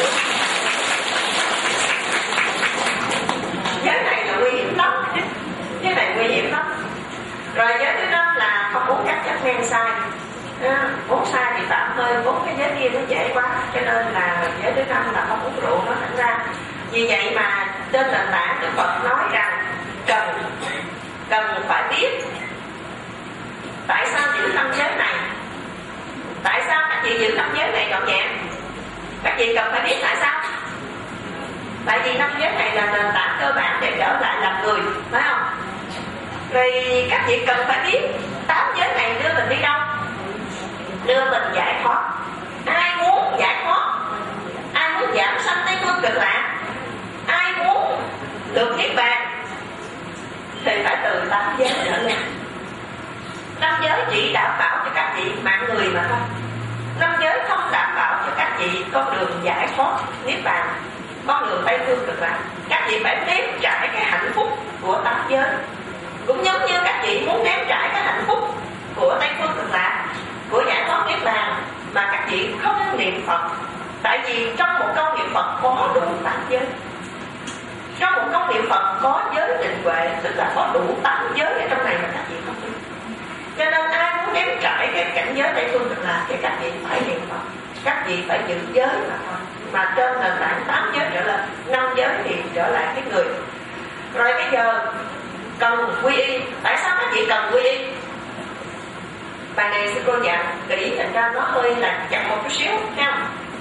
Giới này là nguy hiểm lắm. Giới này nguy hiểm lắm. Rồi giới thứ năm là không uống các chất men sai. À, uống sai thì tạm hơi, uống cái giới kia nó dễ quá, cho nên là giới thứ năm là không uống rượu. Nó thành ra vì vậy mà trên nền tảng Đức Phật nói rằng cần cần phải biết tại sao giữ năm giới này, tại sao các vị giữ năm giới này trọn vẹn. Các vị cần phải biết tại sao. Tại vì năm giới này là nền tảng cơ bản để trở lại làm người, phải không? Rồi các vị cần phải biết tám giới này đưa mình đi đâu, đưa mình giải thoát. Ai muốn giải thoát, ai muốn giảm sanh Tây Phương Cực Lạc, ai muốn được niết bàn thì phải từ tám giới trở lên. Năm giới chỉ đảm bảo cho các vị mạng người mà thôi. Năm giới không đảm bảo cho các vị con đường giải thoát niết bàn, con đường Tây Phương Cực Lạc. Các vị phải nếm trải cái hạnh phúc của tám giới, cũng giống như các vị muốn nếm trải cái hạnh phúc của Tây Phương Cực Lạc, của giải thoát niết bàn, mà các vị không niệm Phật. Tại vì trong một câu niệm Phật có đủ tám giới. Trong một câu niệm Phật có giới định huệ, tức là có đủ tám giới ở trong này mà các vị không biết. Cho nên ai muốn nếm trải cái cảnh giới Tây Phương Cực Lạc thì các vị phải niệm Phật, các vị phải giữ giới mà thôi. Mà trên nền tảng tám giới trở lên, năm giới thì trở lại cái người. Rồi bây giờ cần quy y. Tại sao các vị cần quy y? Bài này sư cô giảng kỹ, thành ra nó hơi là chậm một chút xíu nha.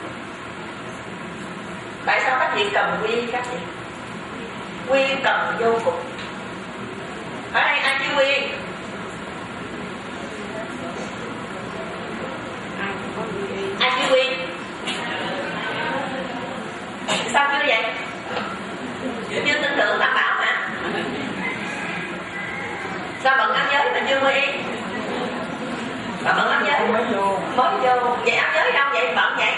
Tại sao các vị cần quy các vị? Quy cần vô cùng. Ở đây ai chưa quy? Ai chưa quy? Sao chưa vậy? Chưa tin tưởng đảm bảo hả? Sao bận áo giới mà chưa quy? Mà bận áo giới mới vô. Mới vô. Vậy áo giới đâu vậy? Bận vậy?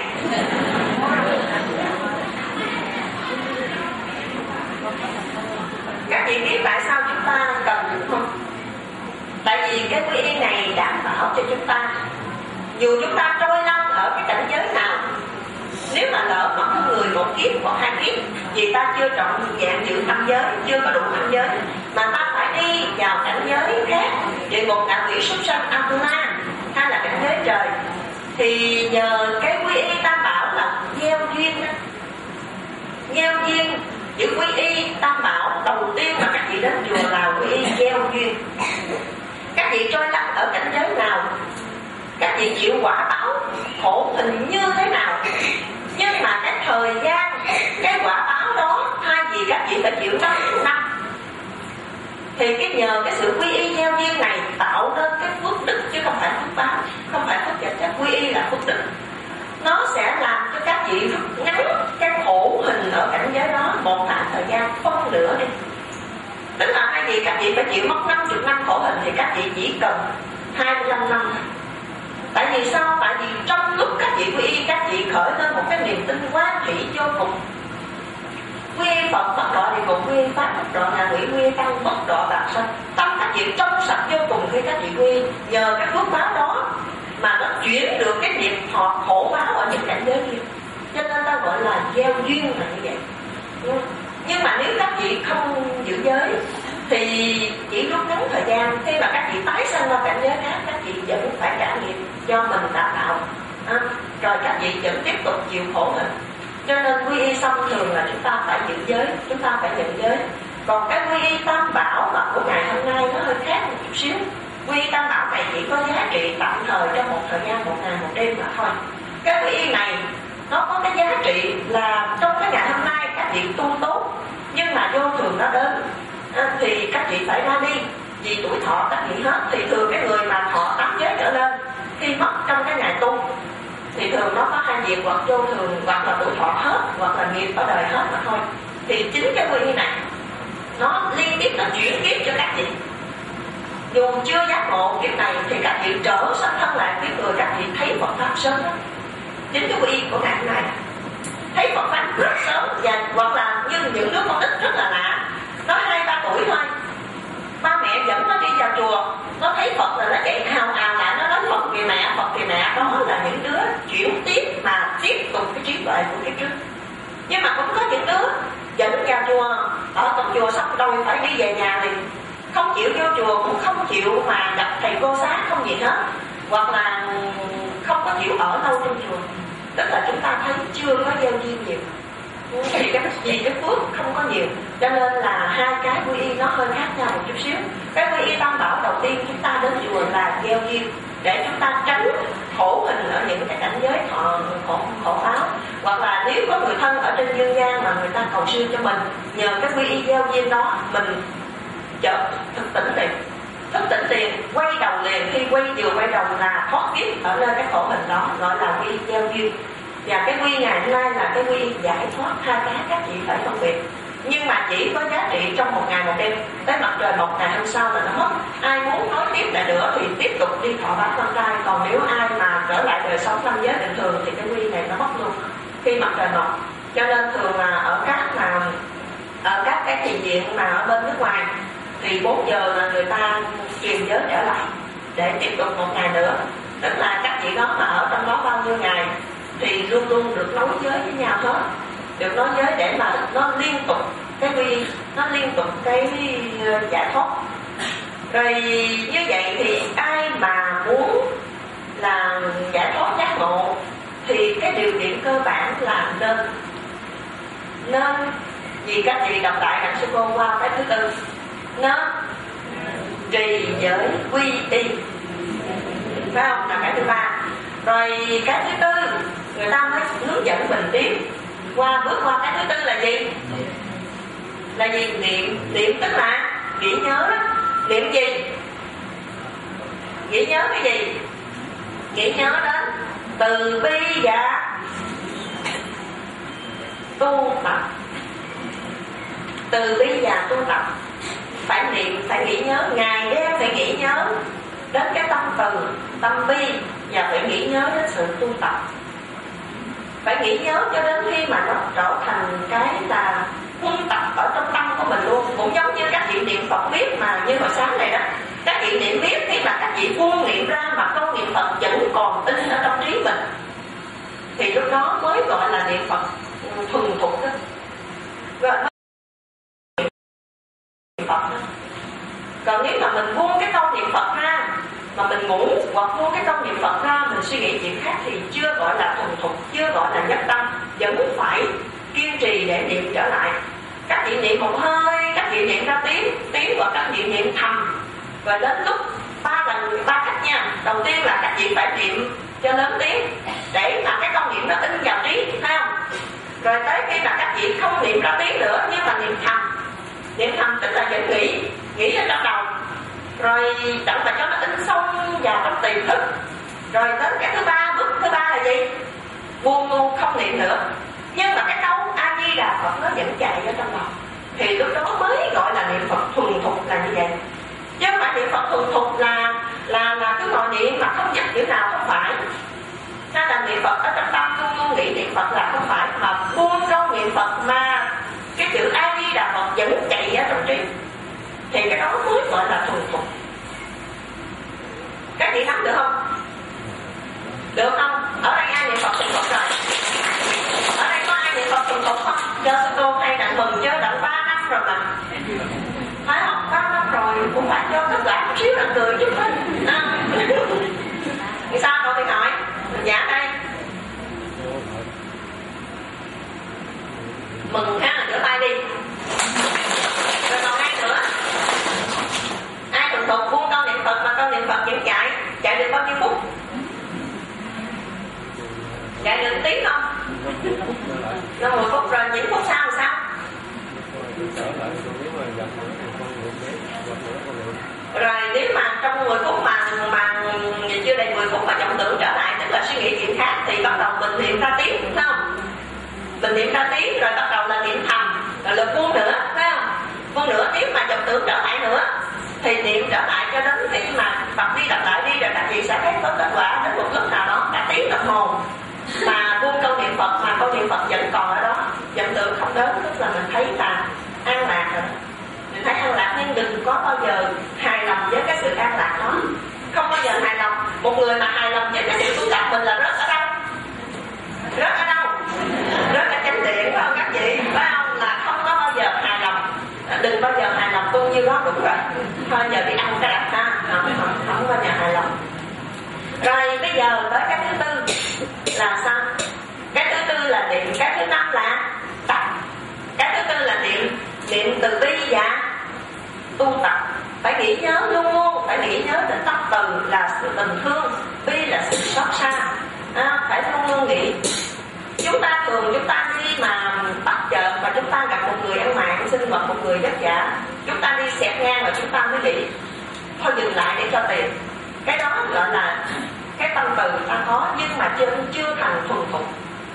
Các vị biết tại sao chúng ta cần không? Tại vì cái quy y này đảm bảo cho chúng ta, dù chúng ta trôi lăn ở cái cảnh giới nào, nếu mà lỡ mất người một kiếp hoặc hai kiếp, vì ta chưa trọn vẹn giữ năm giới, chưa có đủ năm giới, mà ta phải đi vào cảnh giới khác, địa ngục, ngạ quỷ, súc sanh, Atula, hay là cảnh giới trời, thì nhờ cái quy y tam bảo là gieo duyên đó. Gieo duyên, chữ quy y tam bảo đầu tiên mà các vị đến chùa là quy y gieo duyên. Các vị trôi lăn ở cảnh giới nào, các vị chịu quả báo khổ hình như thế nào, nhưng mà cái thời gian, cái quả báo đó thay vì các vị phải chịu năm năm, thì cái nhờ cái sự quy y gieo duyên này tạo nên cái phước đức, chứ không phải phước báo, không phải phước vật chất. Quy y là phước đức, nó sẽ làm cho các vị rút ngắn cái khổ hình ở cảnh giới đó một khoảng thời gian phân nửa đi. Tức là thay vì các vị phải chịu mất năm mươi năm khổ hình thì các vị chỉ cần hai mươi lăm năm. Tại vì sao? Tại vì trong lúc các vị quy y, các vị khởi lên một cái niềm tin quan trị vô cùng. Quy y Phật bất đọa địa ngục, quy y Pháp bất đọa ngạ quỷ, quy y Tăng bất đọa bạc sanh. Tâm các vị trong sạch vô cùng khi các vị quy y. Nhờ cái phước báo đó mà nó chuyển được cái nghiệp thọ khổ báo ở những cảnh giới kia. Cho nên ta gọi là gieo duyên là như vậy. Nhưng mà nếu các vị không giữ giới thì chỉ rút ngắn thời gian, khi mà các vị tái sanh qua cảnh giới khác, các vị vẫn phải trả nghiệp do mình đã tạo, à, rồi các vị vẫn tiếp tục chịu khổ hình. Cho nên quy y xong thường là chúng ta phải giữ giới, chúng ta phải nhận giới. Còn cái quy y tam bảo mà của ngày hôm nay nó hơi khác một chút xíu. Quy y tam bảo này chỉ có giá trị tạm thời trong một thời gian, một ngày một đêm mà thôi. Cái quy y này nó có cái giá trị là trong cái ngày hôm nay các vị tu tốt, nhưng mà vô thường nó đến, à, thì các vị phải ra đi vì tuổi thọ các vị hết. Thì thường cái người mà thọ tám giới trở lên khi mất trong cái ngày tu thì thường nó có hai việc, hoặc vô thường hoặc là tuổi thọ hết, hoặc là nghiệp ở đời hết mà thôi. Thì chính cái quy y này nó liên tiếp nó chuyển kiếp cho các vị. Dù chưa giác ngộ kiếp này thì các vị trở sanh thân lại kiếp người, các vị thấy Phật pháp sớm đó. Chính cái quy y của ngày hôm nay thấy Phật pháp rất sớm. Và hoặc là như những đứa con nít rất là lạ, nó hai ba tuổi thôi, ba mẹ dẫn nó đi vào chùa, nó thấy Phật là nó chạy hào hào lại, nó nói Phật kìa mẹ, Phật kìa mẹ. Đó là những đứa chuyển tiếp mà tiếp tục cái trí tuệ của kiếp trước. Nhưng mà cũng có những đứa dẫn vào chùa, ở trong chùa xong rồi phải đi về nhà liền, không chịu vô chùa, cũng không chịu mà gặp thầy cô xá, không gì hết, hoặc là không có chịu ở lâu trong chùa. Tức là chúng ta thấy chưa có gieo duyên nhiều, thì cái gì cái phước không có nhiều. Cho nên là hai cái quy y nó hơi khác nhau một chút xíu. Cái quy y tam bảo đầu tiên chúng ta đến chùa là gieo duyên, để chúng ta tránh khổ hình ở những cái cảnh giới thọ khổ, khổ báo. Hoặc là nếu có người thân ở trên dương gian mà người ta cầu siêu cho mình, nhờ cái quy y gieo duyên đó mình chợt thức tỉnh liền, thức tỉnh liền, quay đầu liền. Khi quay vừa quay đầu là thoát kiếp ở nơi cái khổ hình đó, gọi là quy y gieo duyên. Và cái quy ngày hôm nay là cái quy giải thoát. Hai cái các chị phải phân biệt, nhưng mà chỉ có giá trị trong một ngày một đêm. Tới mặt trời một ngày hôm sau là nó mất. Ai muốn nói tiếp lại nữa thì tiếp tục đi thọ bát quan trai. Còn nếu ai mà trở lại đời sống năm giới bình thường thì cái quy này nó mất luôn khi mặt trời mọc. Cho nên thường là ở các mà ở các cái thiền viện mà ở bên nước ngoài thì bốn giờ là người ta truyền giới trở lại để tiếp tục một ngày nữa. Tức là các chị đó mà ở trong đó bao nhiêu ngày thì luôn luôn được nối giới với nhau hết, được nối giới để mà nó liên tục cái quy, nó liên tục cái giải thoát. Rồi như vậy thì ai mà muốn là giải thoát giác ngộ thì cái điều kiện cơ bản là nên nên vì các chị đọc lại đặng sư cô qua cái thứ tư, nó trì giới quy y. phải không? Là cái thứ ba. Rồi cái thứ tư người ta mới hướng dẫn mình tiếp qua bước qua cái thứ tư là gì? Là gì? Niệm. Niệm tức là nghĩ nhớ đó. Niệm gì? Nghĩ nhớ cái gì? Nghĩ nhớ đến từ bi và tu tập. Từ bi và tu tập phải niệm, phải nghĩ nhớ, ngày đêm phải nghĩ nhớ đến cái tâm từ, tâm bi, và phải nghĩ nhớ đến sự tu tập. Phải nghĩ nhớ cho đến khi mà nó trở thành cái là huân tập ở trong tâm của mình luôn. Cũng giống như các vị niệm Phật biết mà như hồi sáng này đó, các vị niệm biết khi mà các vị buông niệm ra mà câu niệm Phật vẫn còn in ở trong trí mình, thì lúc đó mới gọi là niệm Phật thuần thục đó. Rồi niệm Phật đó. Còn nếu mà mình buông cái câu niệm Phật ra mà mình ngủ, hoặc buông cái câu niệm Phật ra mình suy nghĩ chuyện khác, thì chưa gọi là thuần thục, chưa gọi là nhất tâm. Vẫn phải kiên trì để niệm trở lại. Các vị niệm một hơi, các vị niệm ra tiếng, tiếng và các vị niệm thầm. Và đến lúc ba lần ba cách nha. Đầu tiên là các vị phải niệm cho lớn tiếng để mà cái câu niệm nó in vào trí, thấy không? Rồi tới khi mà các vị không niệm ra tiếng nữa nhưng mà niệm thầm. Niệm thầm tức là vẫn nghĩ, nghĩ ở trong đầu. Rồi đặng mà cho nó in sâu vào trong tiềm thức. Rồi đến cái thứ ba, bước thứ ba là gì? Buông luôn, không niệm nữa. Nhưng mà cái câu A Di Đà Phật nó vẫn chạy ở trong lòng, thì lúc đó mới gọi là niệm Phật thuần thục là như vậy. Chứ không phải niệm Phật thuần thục là là là cứ ngồi niệm mà không nhắc chữ nào, không phải. Nên là niệm Phật ở trong tâm luôn luôn nghĩ niệm Phật là không phải, mà buông câu niệm Phật mà cái chữ A Di Đà Phật vẫn chạy ở trong trí, thì cái đó mới gọi là thuần thục. Các vị nắm được không? Được không? Ở đây ai niệm Phật thuần thục rồi? Ở đây có ai niệm Phật thuần thục không? Cho cô hay đặng mừng chứ đặng ba năm rồi mà. Phải không? ba năm rồi cũng phải cho tất cả một xíu đặng cười chứ thôi. À. Thì sao cậu thì hỏi? Dạ đây. Mừng ha, rửa tay đi. Rồi còn ai nữa? Ai thuần thục buông câu niệm Phật mà câu niệm Phật vẫn chạy? Chạy được bao nhiêu phút? Chạy được tiếng không? Năm mười phút rồi, những phút sau làm sao? Rồi nếu mà trong mười phút mà mà chưa đầy mười phút mà vọng tưởng trở lại, tức là suy nghĩ chuyện khác, thì bắt đầu mình niệm ra tiếng, phải không? Mình niệm ra tiếng rồi bắt đầu là niệm thầm, rồi là buông nữa, phải không? Buông nữa, nếu mà vọng tưởng trở lại nữa thì niệm trở lại cho đến khi mà Phật đi đọc lại đi, rồi các vị sẽ thấy có kết quả đến một lúc nào đó cả tiếng đồng hồ mà buông câu niệm Phật mà câu niệm Phật vẫn còn ở đó, vọng tưởng không đến, tức là mình thấy là an lạc rồi. Mình thấy an lạc, nhưng đừng có bao giờ hài lòng với cái sự an lạc đó. Không bao giờ hài lòng. Một người mà hài lòng với cái sự tu tập mình là rớt ở đâu? Rớt ở đâu? Rớt ở chánh điện, phải không các vị? Phải không? Là không có bao giờ hài lòng. Đừng bao giờ hài lòng tu như đó, đúng rồi. Thôi giờ đi ăn cái đặt ha. Không, không, không bao giờ hài lòng. Rồi bây giờ tới cái thứ tư là sao? Cái thứ tư là niệm. Cái thứ năm là tập. Cái thứ tư là niệm niệm từ bi và tu tập. Phải nghĩ nhớ luôn luôn, phải nghĩ nhớ đến tâm từ là sự tình thương, bi là sự xót xa. À, phải luôn luôn nghĩ. Chúng ta thường chúng ta đi mà bắt chợt và chúng ta gặp một người ăn mạn sinh vật, một người vất vả, chúng ta đi xẹt ngang và chúng ta mới nghĩ thôi dừng lại để cho tiền. Cái đó gọi là cái tâm từ ta có, nhưng mà chưa chưa thành thuần thục.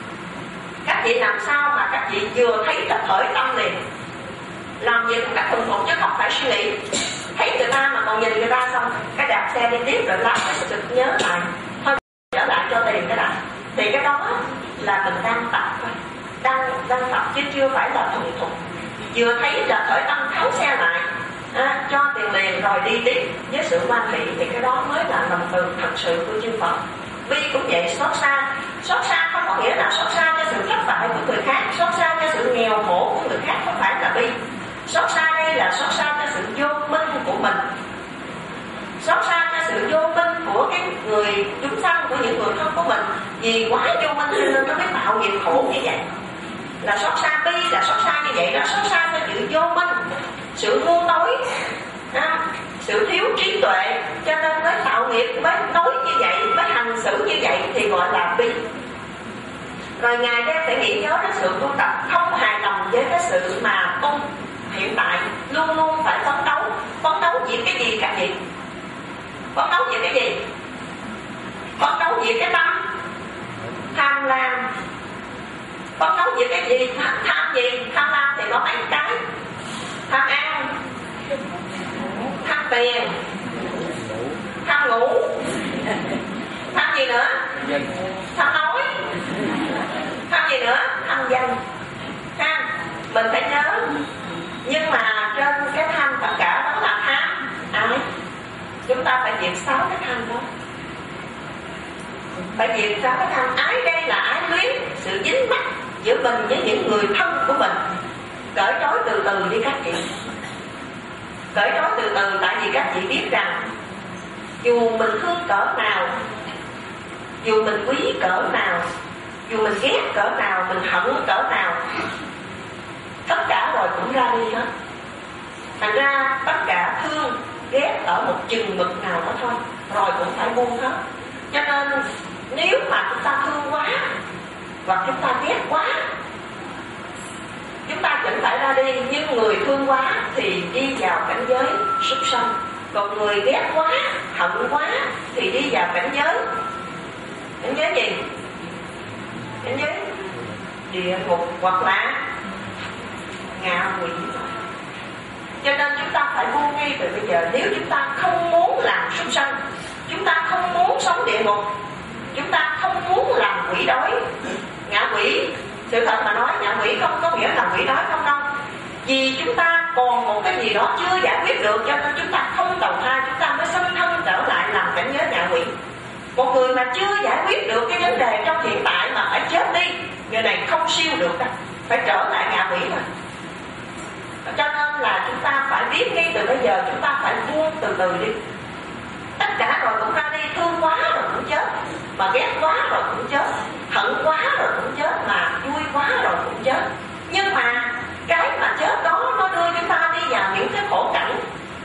Các vị làm sao mà các vị vừa thấy là khởi tâm liền, làm việc một cách thuần thục chứ không phải suy nghĩ. Thấy người ta mà còn nhìn người ta xong cái đạp xe đi tiếp rồi lái cái sự nhớ lại, thôi trở lại cho tiền cái đã. Thì cái đó là mình đang tập thôi, đang đang tập chứ chưa phải là thuần thục. Vừa thấy là khởi tâm tháo xe lại, à, cho tiền liền rồi đi tiếp với sự quan hệ, thì cái đó mới là lòng từ thật sự của chư Phật. Bi cũng vậy, xót xa. Xót xa không có nghĩa là xót xa cho sự thất bại của người khác, xót xa cho sự nghèo khổ của người khác, không phải là bi. Xót xa đây là xót xa cho sự vô minh của mình, xót xa cho sự vô minh của cái người chúng sanh, của những người thân của mình. Vì quá vô minh cho nên nó mới tạo nghiệp khổ như vậy. Là xót xa, bi là xót xa như vậy đó. Xót xa cho sự vô minh, sự ngu tối, à, sự thiếu trí tuệ, cho nên mới tạo nghiệp, mới tối như vậy. hành xử như vậy thì gọi là bi. Rồi Ngài đem phải nghĩ nhớ đến sự tu tập không hài lòng với cái sự mà tu hiện tại, luôn luôn phải phấn đấu. Phấn đấu vì cái gì các vị? Phấn đấu vì cái gì? Phấn đấu vì cái tâm tham lam. Phấn đấu vì cái gì? Tham gì? Tham lam thì có mấy cái: tham ăn, tham tiền, tham ngủ, tham gì nữa? Tham nói, tham gì nữa? Tham danh. Tham mình phải nhớ. Nhưng mà trên cái tham tất cả đó là tham ái. Chúng ta phải diệt sáu cái tham đó. Phải diệt sáu cái tham ái. Đây là ái luyến, sự dính mắc giữa mình với những người thân của mình. Cởi trói từ từ đi các chị. Cởi trói từ từ. Tại vì các chị biết rằng dù mình thương cỡ nào, dù mình quý cỡ nào, dù mình ghét cỡ nào, mình hận cỡ nào, tất cả rồi cũng ra đi hết. Thành ra tất cả thương ghét ở một chừng mực nào đó thôi, rồi cũng phải buông hết. Cho nên nếu mà chúng ta thương quá hoặc chúng ta ghét quá, chúng ta vẫn phải ra đi. Nhưng người thương quá thì đi vào cảnh giới súc sanh. Còn người ghét quá, hận quá thì đi vào cảnh giới cảnh giới gì? Cảnh giới địa ngục hoặc là ngạ quỷ. Cho nên chúng ta phải buông ngay từ bây giờ. Nếu chúng ta không muốn làm súc sanh, chúng ta không muốn sống địa ngục, chúng ta không muốn làm quỷ đói. Ngạ quỷ, sự thật mà nói, ngạ quỷ không có nghĩa là quỷ đói, không đâu. Vì chúng ta còn một cái gì đó chưa giải quyết được, cho nên chúng ta không đầu thai, chúng ta mới sanh thân trở lại làm cảnh giới ngạ quỷ. Một người mà chưa giải quyết được cái vấn đề trong hiện tại mà phải chết đi, người này không siêu được đâu, phải trở lại ngạ quỷ mà. Cho nên là chúng ta phải biết ngay từ bây giờ, chúng ta phải buông từ từ đi. Tất cả rồi cũng ra đi. Thương quá rồi cũng chết, mà ghét quá rồi cũng chết, hận quá rồi cũng chết, mà vui quá rồi cũng chết. Nhưng mà cái mà chết đó nó đưa chúng ta đi vào những cái khổ cảnh.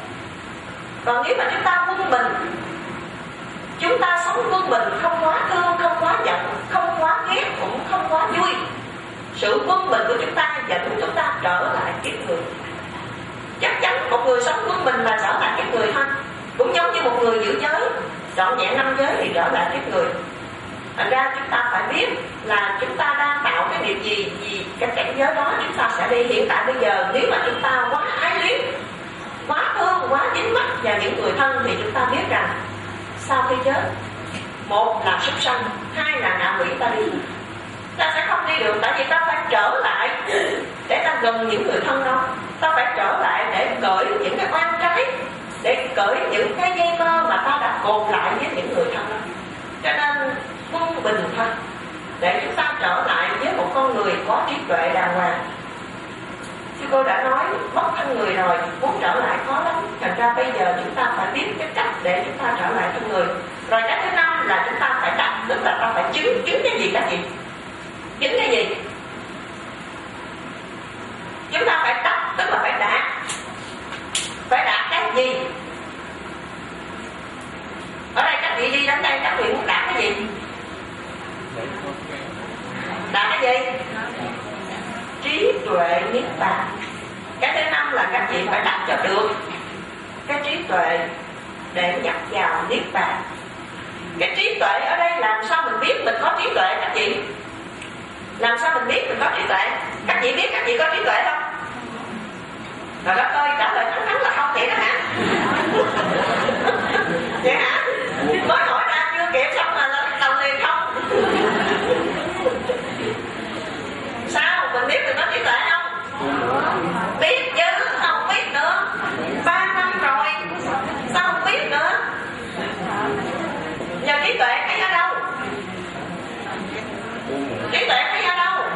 Còn nếu mà chúng ta quân bình, chúng ta sống quân bình, không quá thương, không quá giận, không quá ghét, cũng không quá vui, sự quân bình của chúng ta dẫn chúng ta trở lại kiếp người. Chắc chắn một người sống quân bình là trở lại kiếp người thôi. Cũng giống như một người giữ giới trọn vẹn năm giới thì trở lại kiếp người. Thành ra chúng ta phải biết là chúng ta đang tạo cái điều gì, vì cái cảnh giới đó chúng ta sẽ đi. Hiện tại bây giờ nếu mà chúng ta quá ái luyến, quá thương, quá dính mắc vào những người thân, thì chúng ta biết rằng sau khi chết, một là súc sanh, hai là ngạ quỷ ta đi. Ta sẽ không đi được, tại vì ta phải trở lại để ta gần những người thân đó. Ta phải trở lại để cởi những cái oan trái, để cởi những cái dây mơ mà ta đã cột lại với những người thân đó. Cho nên quân bình thôi, để chúng ta trở lại với một con người có trí tuệ đàng hoàng. Chứ cô đã nói mất thân người rồi, muốn trở lại khó lắm. Thành ra bây giờ chúng ta phải biết cái cách để chúng ta trở lại thân người. Rồi cái thứ năm là chúng ta phải đặt, tức là ta phải chứng. Chứng cái gì các chị? Chứng cái gì? Chúng ta phải đặt, tức là phải đạt. Phải đạt cái gì? Ở đây các vị đi đến đây, các vị muốn đạt cái gì? Đạt cái gì? Trí tuệ niết bàn. Cái thứ năm là các chị phải đặt cho được cái trí tuệ để nhập vào niết bàn. Cái trí tuệ ở đây làm sao mình biết mình có trí tuệ các chị? Làm sao mình biết mình có trí tuệ? Các chị biết các chị có trí tuệ không? Rồi đất ơi, trả lời thẳng thắn là không vậy đó hả? Vậy hả? Mới hỏi ra chưa kịp xong là lên đầu liền không? Sao? Mình biết mình có trí tuệ không? Biết chứ, không biết nữa. Ba năm rồi, sao không biết nữa? Nhờ trí tuệ thấy ở đâu? Trí tuệ thấy ở đâu?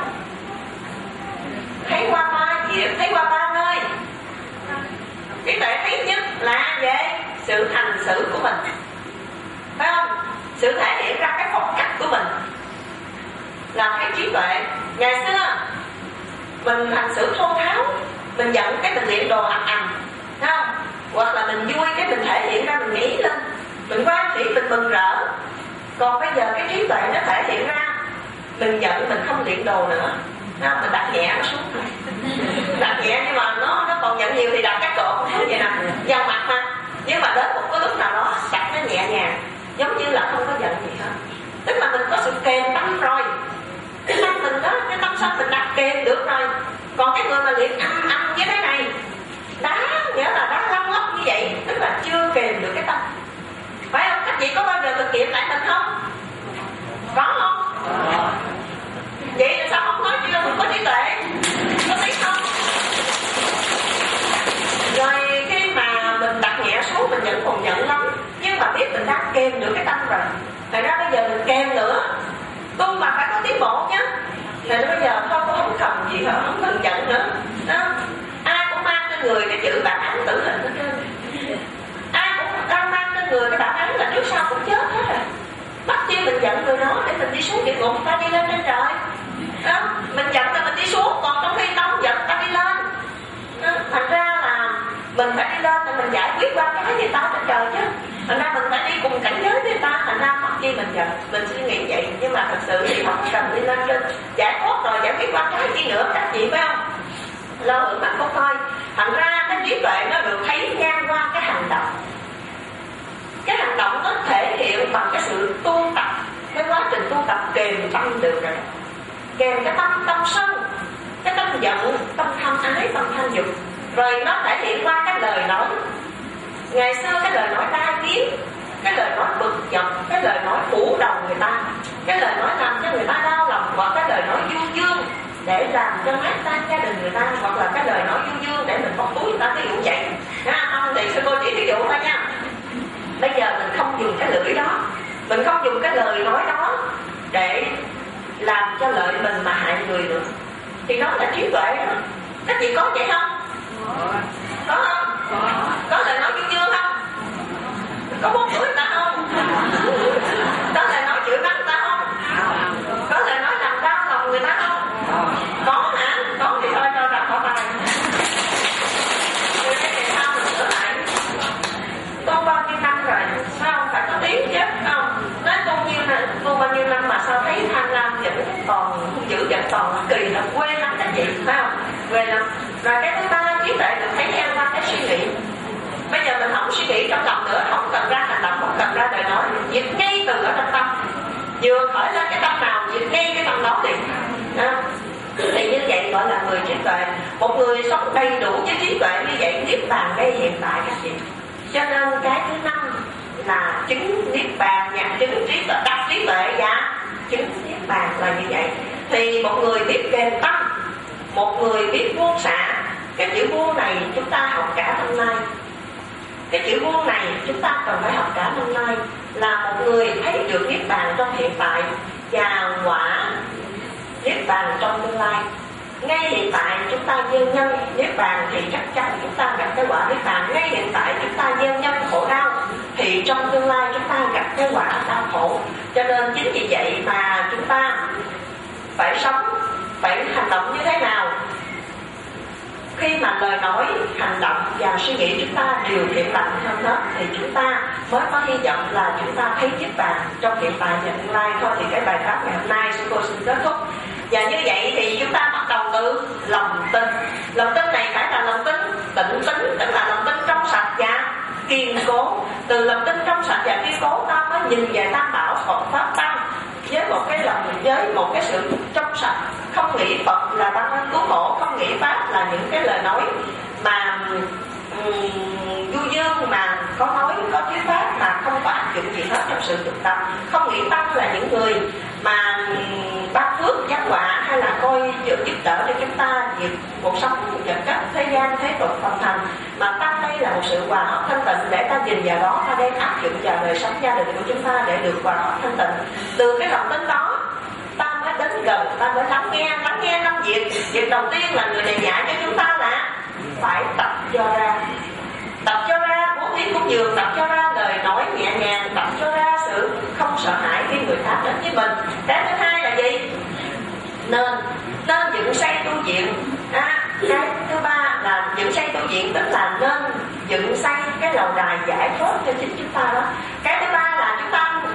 Thấy qua ba việc, thấy qua ba nơi. Trí tuệ thấy nhất là về sự hành xử của mình, phải không? Sự thể hiện ra cái phong cách của mình là thấy trí tuệ. Ngày xưa mình hành xử thô tháo, mình giận cái mình liệm đồ ầm ầm, thấy không? Hoặc là mình vui cái mình thể hiện ra, mình nghĩ lên, mình quan hỷ, mình mừng rỡ. Còn bây giờ cái trí tuệ nó thể hiện ra, mình giận mình không luyện đồ nữa, à, mình đặt nhẹ nó xuống, đặt nhẹ nhưng mà nó nó còn giận nhiều thì đặt cái cột vậy nè, vào mặt mà. Nhưng mà đến một cái lúc nào đó đặt nó nhẹ nhàng, giống như là không có giận gì hết. Tức là mình có sự kềm tâm rồi, cái tâm mình đó, cái tâm sân mình đặt kềm được rồi. Còn cái người mà luyện âm âm như thế này, đá nghĩa là đá lăn lóc như vậy, tức là chưa kềm được cái tâm. Phải không? Các chị có bao giờ thực hiện lại mình không? Có không? Vậy là sao không nói chuyện không có trí tuệ? Có thấy không? Rồi khi mà mình đặt nhẹ xuống mình vẫn còn giận lắm, nhưng mà biết mình đang kềm được cái tâm rồi. Thành ra bây giờ mình kềm nữa, tu mà phải có tiến bộ nhá. Thành ra bây giờ không có hứng khầm gì hết, không cần giận nữa. Đó. Ai cũng mang trên người cái chữ bản án tử hình hết trơn. Ai cũng đang mang trên người cái bản án là trước sau cũng chết hết rồi. Bắt chi mình giận người đó để mình đi xuống địa ngục, ta đi lên trên trời. Đó. Mình giận ta mình đi xuống, còn trong khi ta không giận ta đi lên. Đó. Thành ra là mình phải đi lên để mình giải quyết qua cái người ta trên trời chứ. Thành ra mình phải đi cùng cảnh giới với người ta. Thành ra mặc chi mình giận, mình suy nghĩ vậy. Nhưng mà thật sự thì không cần đi lên trên giải thoát rồi giải quyết qua cái gì nữa các chị phải không? Lo hưởng mắt không thôi. Thành ra cái trí tuệ nó được thấy ngang qua cái hành động. Cái hành động nó thể hiện bằng cái sự tu tập, cái quá trình tu tập kềm tâm được rồi, kèm cái tâm tâm sân, cái tâm giận, tâm tham ái, tâm tham dục. Rồi nó thể hiện qua cái lời nói. Ngày xưa cái lời nói đa kiến, cái lời nói bực dọc, cái lời nói phủ đầu người ta, cái lời nói làm cho người ta đau lòng, hoặc cái lời nói du dương để làm cho mát tan gia đình người ta, hoặc là cái lời nói du dương để mình bóc túi người ta, ví dụ vậy. À, không thì sư cô chỉ ví dụ thôi nha. Bây giờ mình không dùng cái lưỡi đó, mình không dùng cái lời nói đó để làm cho lợi mình mà hại người nữa, thì đó là trí tuệ đó. Các chị có vậy không? Có không? Có lời nói du dương không? Có bóc túi người ta không? Có lời nói chửi mắng người ta không? Có lời nói làm đau lòng người ta không? Có hả? Có thì thôi cho rằng có tay. Người ta thì sao mình sửa lại? Tu bao nhiêu năm rồi, sao phải có tiếng chứ không? Nói tu nhiêu là tu bao nhiêu năm mà sao thấy tham lam vẫn còn hung dữ, vẫn còn kỳ lắm, quê lắm các chị, phải không? Quê lắm. Rồi cái thứ ba, trí tuệ được thấy theo qua cái suy nghĩ. Bây giờ mình không suy nghĩ trong lòng nữa, không cần ra hành động, không cần ra lời nói, diệt ngay từ ở trong tâm. Vừa khởi lên cái tâm nào, diệt ngay cái tâm đó liền. À, thì như vậy gọi là người trí tuệ. Một người sống đầy đủ với trí tuệ như vậy, niết bàn ngay hiện tại các chị. Cho nên cái thứ năm là chứng niết bàn, nhạc chứng trí tuệ, đắc trí tuệ và chứng niết bàn là như vậy. Thì một người biết kềm tâm, một người biết buông xả. Cái chữ buông này chúng ta học cả năm nay. Cái chữ buông này chúng ta cần phải học cả năm nay. Là một người thấy được niết bàn trong hiện tại và quả niết bàn trong tương lai. Ngay hiện tại chúng ta gieo nhân niết bàn thì chắc chắn chúng ta gặp cái quả niết bàn. Ngay hiện tại chúng ta gieo nhân khổ đau thì trong tương lai chúng ta gặp cái quả đau khổ. Cho nên chính vì vậy mà chúng ta phải sống, phải hành động như thế nào. Khi mà lời nói, hành động và suy nghĩ chúng ta đều thiện lành hơn hết thì chúng ta mới có hy vọng là chúng ta thấy niết bàn trong hiện tại và tương lai. Thôi thì cái bài pháp ngày hôm nay chúng tôi xin kết thúc. Và như vậy thì chúng ta bắt đầu từ lòng tin. Lòng tin này phải là lòng tin tịnh tính, tức là lòng tin trong sạch và kiên cố. Từ lòng tin trong sạch và kiên cố ta mới nhìn về tam bảo Phật pháp tăng với một cái lòng, với một cái sự trong sạch, không nghĩ Phật là ban ơn cứu khổ, không nghĩ pháp là những cái lời nói mà um, du dương, mà có nói có thuyết pháp mà không có áp dụng gì hết trong sự thực tập. Không nghĩ tăng là những người mà um, bác phước giác họa hay là coi giúp đỡ cho chúng ta việc cuộc sống vật chất thế gian thế tục hoàn thành, mà tăng đây là một sự hòa hợp thanh tịnh để ta nhìn vào đó, ta đem áp dụng vào đời sống gia đình của chúng ta để được hòa hợp thanh tịnh. Từ cái lòng tin đó ta mới đến gần, ta mới lắng nghe. Lắng nghe năm việc. Việc đầu tiên là người này dạy cho chúng ta là phải tập cho ra. Tập cho ra bố thí cúng dường, tập cho ra lời nói nhẹ nhàng, tập cho ra sự không sợ hãi khi người khác đến với mình. Cái thứ hai là gì? Nên nên dựng xây tu viện. À, cái thứ ba là dựng xây tu viện, tức là nên dựng xây cái lầu đài giải thoát cho chính chúng ta đó. Cái thứ ba là chúng ta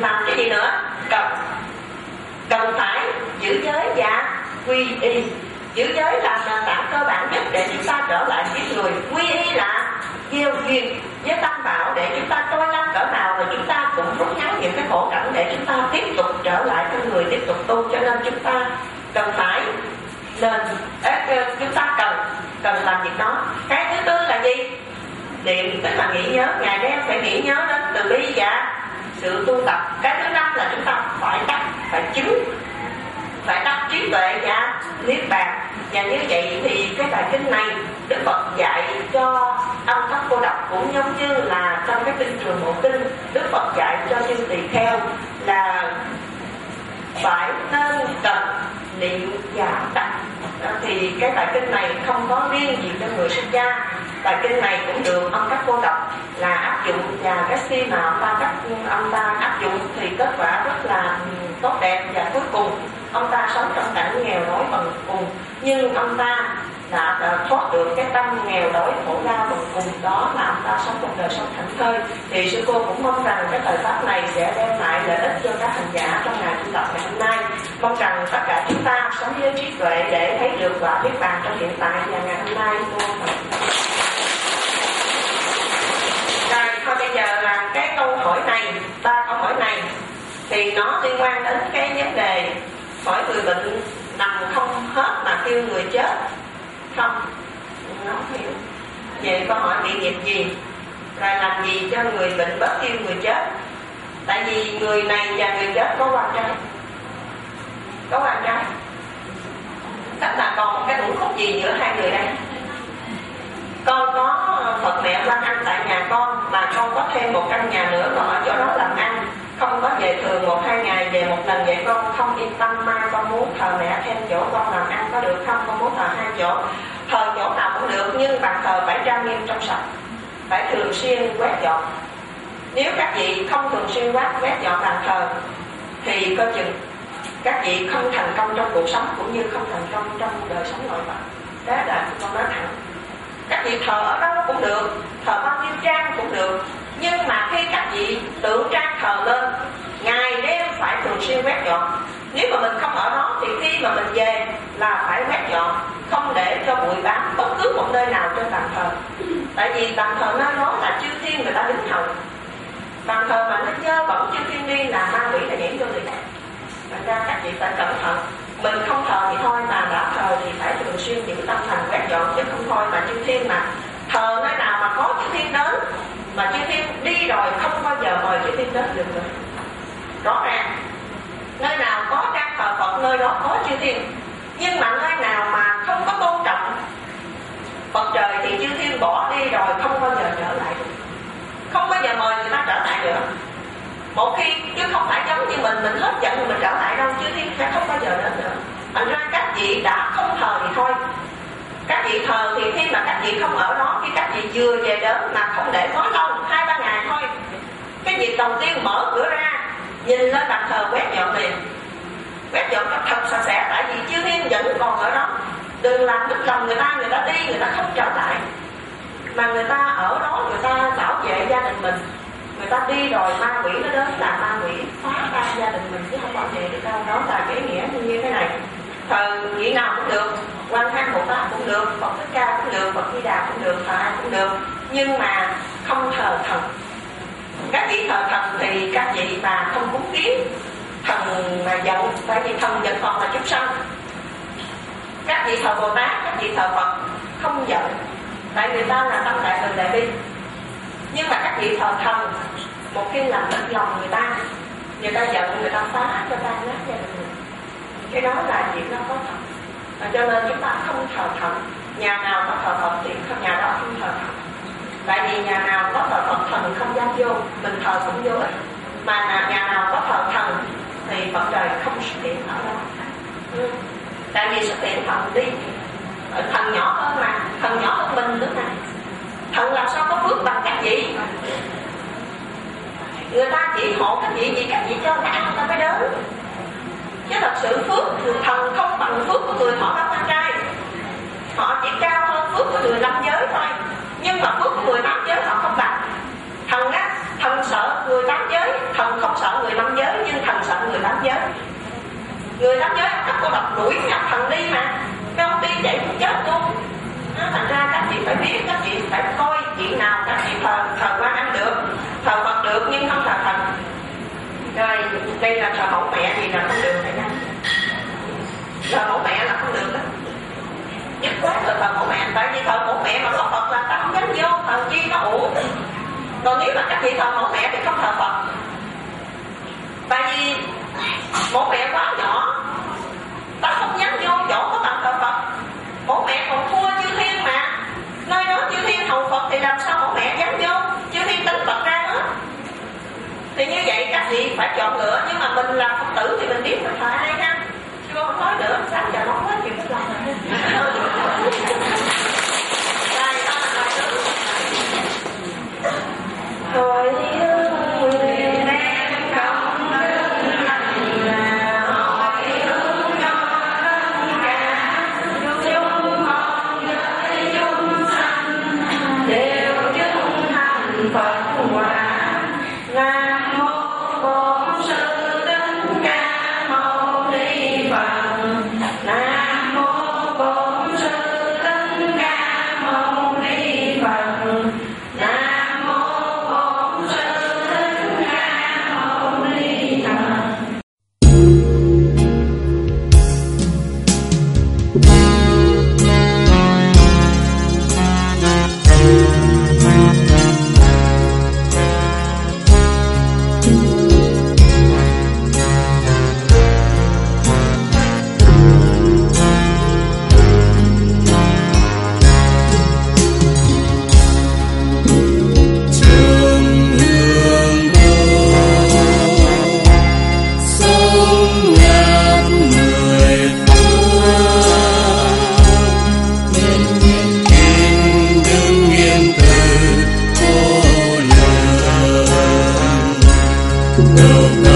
làm cái gì nữa? Cần Cần phải giữ giới và quy y. Giữ giới là nền tảng cơ bản nhất để chúng ta trở lại với người. Quy y là gieo duyên với Tam Bảo để chúng ta trôi lăn cỡ nào, và chúng ta cũng rút ngắn những cái khổ cảnh để chúng ta tiếp tục trở lại con người, tiếp tục tu. Cho nên chúng ta cần phải nên chúng ta cần cần làm việc đó. Cái thứ tư là gì? Niệm, tức là nghĩ nhớ, ngày đêm phải nghĩ nhớ đến từ bi và sự tu tập. Cái thứ năm là chúng ta phải đắc, phải chứng, phải đắc trí tuệ và niết bàn. Và như vậy thì cái bài kinh này Đức Phật dạy cho âm thấp cô độc cũng giống như là trong cái kinh Trường Bộ Kinh, Đức Phật dạy cho chư tỳ kheo là phải nên cần niệm và đắc. Thì cái bài kinh này không có riêng gì cho người xuất gia. Bài kinh này cũng được ông các cô đọc là áp dụng, và cái khi mà ông ta các ông ta áp dụng thì kết quả rất là tốt đẹp, và cuối cùng ông ta sống trong cảnh nghèo đói bần cùng, nhưng ông ta đã, đã thoát được cái tâm nghèo đói khổ đau bần cùng, đó là ông ta sống một đời sống thảnh thơi. Thì sư cô cũng mong rằng cái thời pháp này sẽ đem lại lợi ích cho các hành giả trong ngày tu tập ngày hôm nay. Mong rằng tất cả chúng ta sống với trí tuệ để thấy được quả niết bàn trong hiện tại và ngày hôm nay. Cô rồi thôi bây giờ là cái câu hỏi này, ba câu hỏi này thì nó liên quan đến cái vấn đề hỏi người bệnh nằm không hết mà kêu người chết không. Nó hiểu về câu hỏi bị nghiệp gì, rồi làm gì cho người bệnh bớt kêu người chết. Tại vì người này và người chết có quan trái, có quan trái, tức là còn một cái uẩn khúc gì giữa hai người đây. Con có Phật mẹ Quan Âm tại nhà con, mà con có thêm một căn nhà nữa còn ở chỗ đó làm ăn, không có về thường một hai ngày về một lần, vậy con không yên tâm. Mai con muốn thờ mẹ thêm chỗ con làm ăn có được không? Con muốn thờ hai chỗ, thờ chỗ nào cũng được, nhưng bàn thờ phải trang nghiêm trong sạch, phải thường xuyên quét dọn. Nếu các vị không thường xuyên quét quét dọn bàn thờ thì coi chừng các vị không thành công trong cuộc sống, cũng như không thành công trong đời sống nội vật. Đó là con nói thẳng. Các vị thờ ở đâu cũng được, thờ bao nhiêu trang cũng được, nhưng mà khi các vị tượng trang thờ lên, ngày đêm phải thường xuyên quét dọn. Nếu mà mình không ở đó thì khi mà mình về là phải quét dọn, không để cho bụi bám bất cứ một nơi nào trên bàn thờ. Tại vì bàn thờ nơi đó là chư thiên người ta đứng hầu. Bàn thờ mà nó dơ bẩn chư thiên đi là ma quỷ là nhảy vô người ta. Thành ra các vị phải cẩn thận. Mình không thờ thì thôi, mà đã thờ thì phải thường xuyên giữ tâm thành quét dọn, chứ không thôi mà chư thiên mà thờ nơi nào mà có chư thiên đến, mà chư thiên đi rồi không bao giờ mời chư thiên đến được nữa. Rõ ràng nơi nào có trang thờ Phật nơi đó có chư thiên, nhưng mà nơi nào mà không có tôn trọng Phật trời thì chư thiên bỏ đi rồi không bao giờ trở lại được, không bao giờ mời người ta trở lại nữa. Một khi, chứ không phải giống như mình, mình hết giận rồi mình trở lại đâu, chư thiên sẽ không bao giờ đến nữa. Thành ra các vị đã không thờ thì thôi. Các vị thờ thì khi mà các vị không ở đó, khi các vị vừa về đến mà không để quá lâu, hai ba ngày thôi, cái việc đầu tiên mở cửa ra, nhìn lên bàn thờ quét dọn liền, quét dọn cho thật sạch sẽ. Tại vì chư thiên vẫn còn ở đó. Đừng làm mất lòng người ta, người ta đi, người ta không trở lại, mà người ta ở đó, người ta bảo vệ gia đình mình. Người ta đi rồi ma quỷ nó đến là ma quỷ phá tan gia đình mình, chứ không bảo vệ được đâu. Đó là cái nghĩa như thế này. Thờ nghĩa nào cũng được, Quan Thang Bồ Tát cũng được, Phật Thích Ca cũng được, Phật Di Đà cũng được, thờ ai cũng được, nhưng mà không thờ thần. Các vị thờ thần thì các vị mà không cúng kiến thần mà giận, tại vì thần giận Phật là chúng sanh. Các vị thờ Bồ Tát, các vị thờ Phật không giận, tại người ta là tâm đại từ đại bi. Nhưng mà các vị thờ thần, một khi làm mất lòng người ta, người ta giận, người ta phá cho tan nát gia đình mình. Cái đó là chuyện nó có thật. Và cho nên chúng ta không thờ thần. Nhà nào có thờ Phật thì không, nhà đó không thờ thần. Tại vì nhà nào có thờ Phật thần không dám vô, mình thờ cũng vô ích. Mà nhà nào có thờ thần thì Phật trời không xuất hiện ở đó. Ừ. Tại vì xuất hiện thần đi, thần nhỏ hơn mà, thần nhỏ hơn mình nữa mà. Thần làm sao có phước bằng các vị. Người ta chỉ hộ các vị gì, các vị cho người ta ăn ta mới đến. Chứ thật sự phước thần không bằng phước của người họ năm con trai. Họ chỉ cao hơn phước của người năm giới thôi, nhưng mà phước của người tám giới họ không bằng. Thần á, thần sợ người tám giới, thần không không sợ người năm giới, nhưng thần sợ người tám giới. Người tám giới cấp cô độc đuổi nhập thần đi mà, cái ông đi chạy cũng chết luôn. Nó thành ra các chị phải biết, các chị phải coi chuyện nào các chị thờ thờ quan ăn được, thờ Phật được nhưng không thờ thần. Rồi đây là thờ mẫu mẹ gì là không được phải không? Thờ mẫu mẹ là không được đó. Nhất quán là thờ mẫu mẹ, tại vì thờ mẫu mẹ mà có Phật là ta không dám vô, thờ chi nó uổng. Còn nếu mà các chị thờ mẫu mẹ thì không thờ Phật. Tại vì mẫu mẹ quá nhỏ, ta không dám vô chỗ có tận thờ Phật. Mẫu mẹ còn thua chư thiên mà, nơi đó chư thiên hầu Phật thì làm sao mẫu mẹ dám vô, chư thiên tính Phật ra hết. Thì như vậy các chị phải chọn lựa, nhưng mà mình là Phật tử thì mình biết mình thờ ai ha. Chứ không nói nữa, sáng giờ nói quá nhiều cái lòng này. Đây, đó là bài thứ. Rồi người đem công đức lành là hỏi hướng cho tất cả chúng con với chúng sanh đều chứng thành Phật quả. Nam mô Bổn Sư Thích Ca Mâu Ni Phật. Nam mô Bổn Sư Thích Ca Mâu Ni Phật. Nam mô Bổn Sư Thích Ca Mâu Ni Phật. No, no.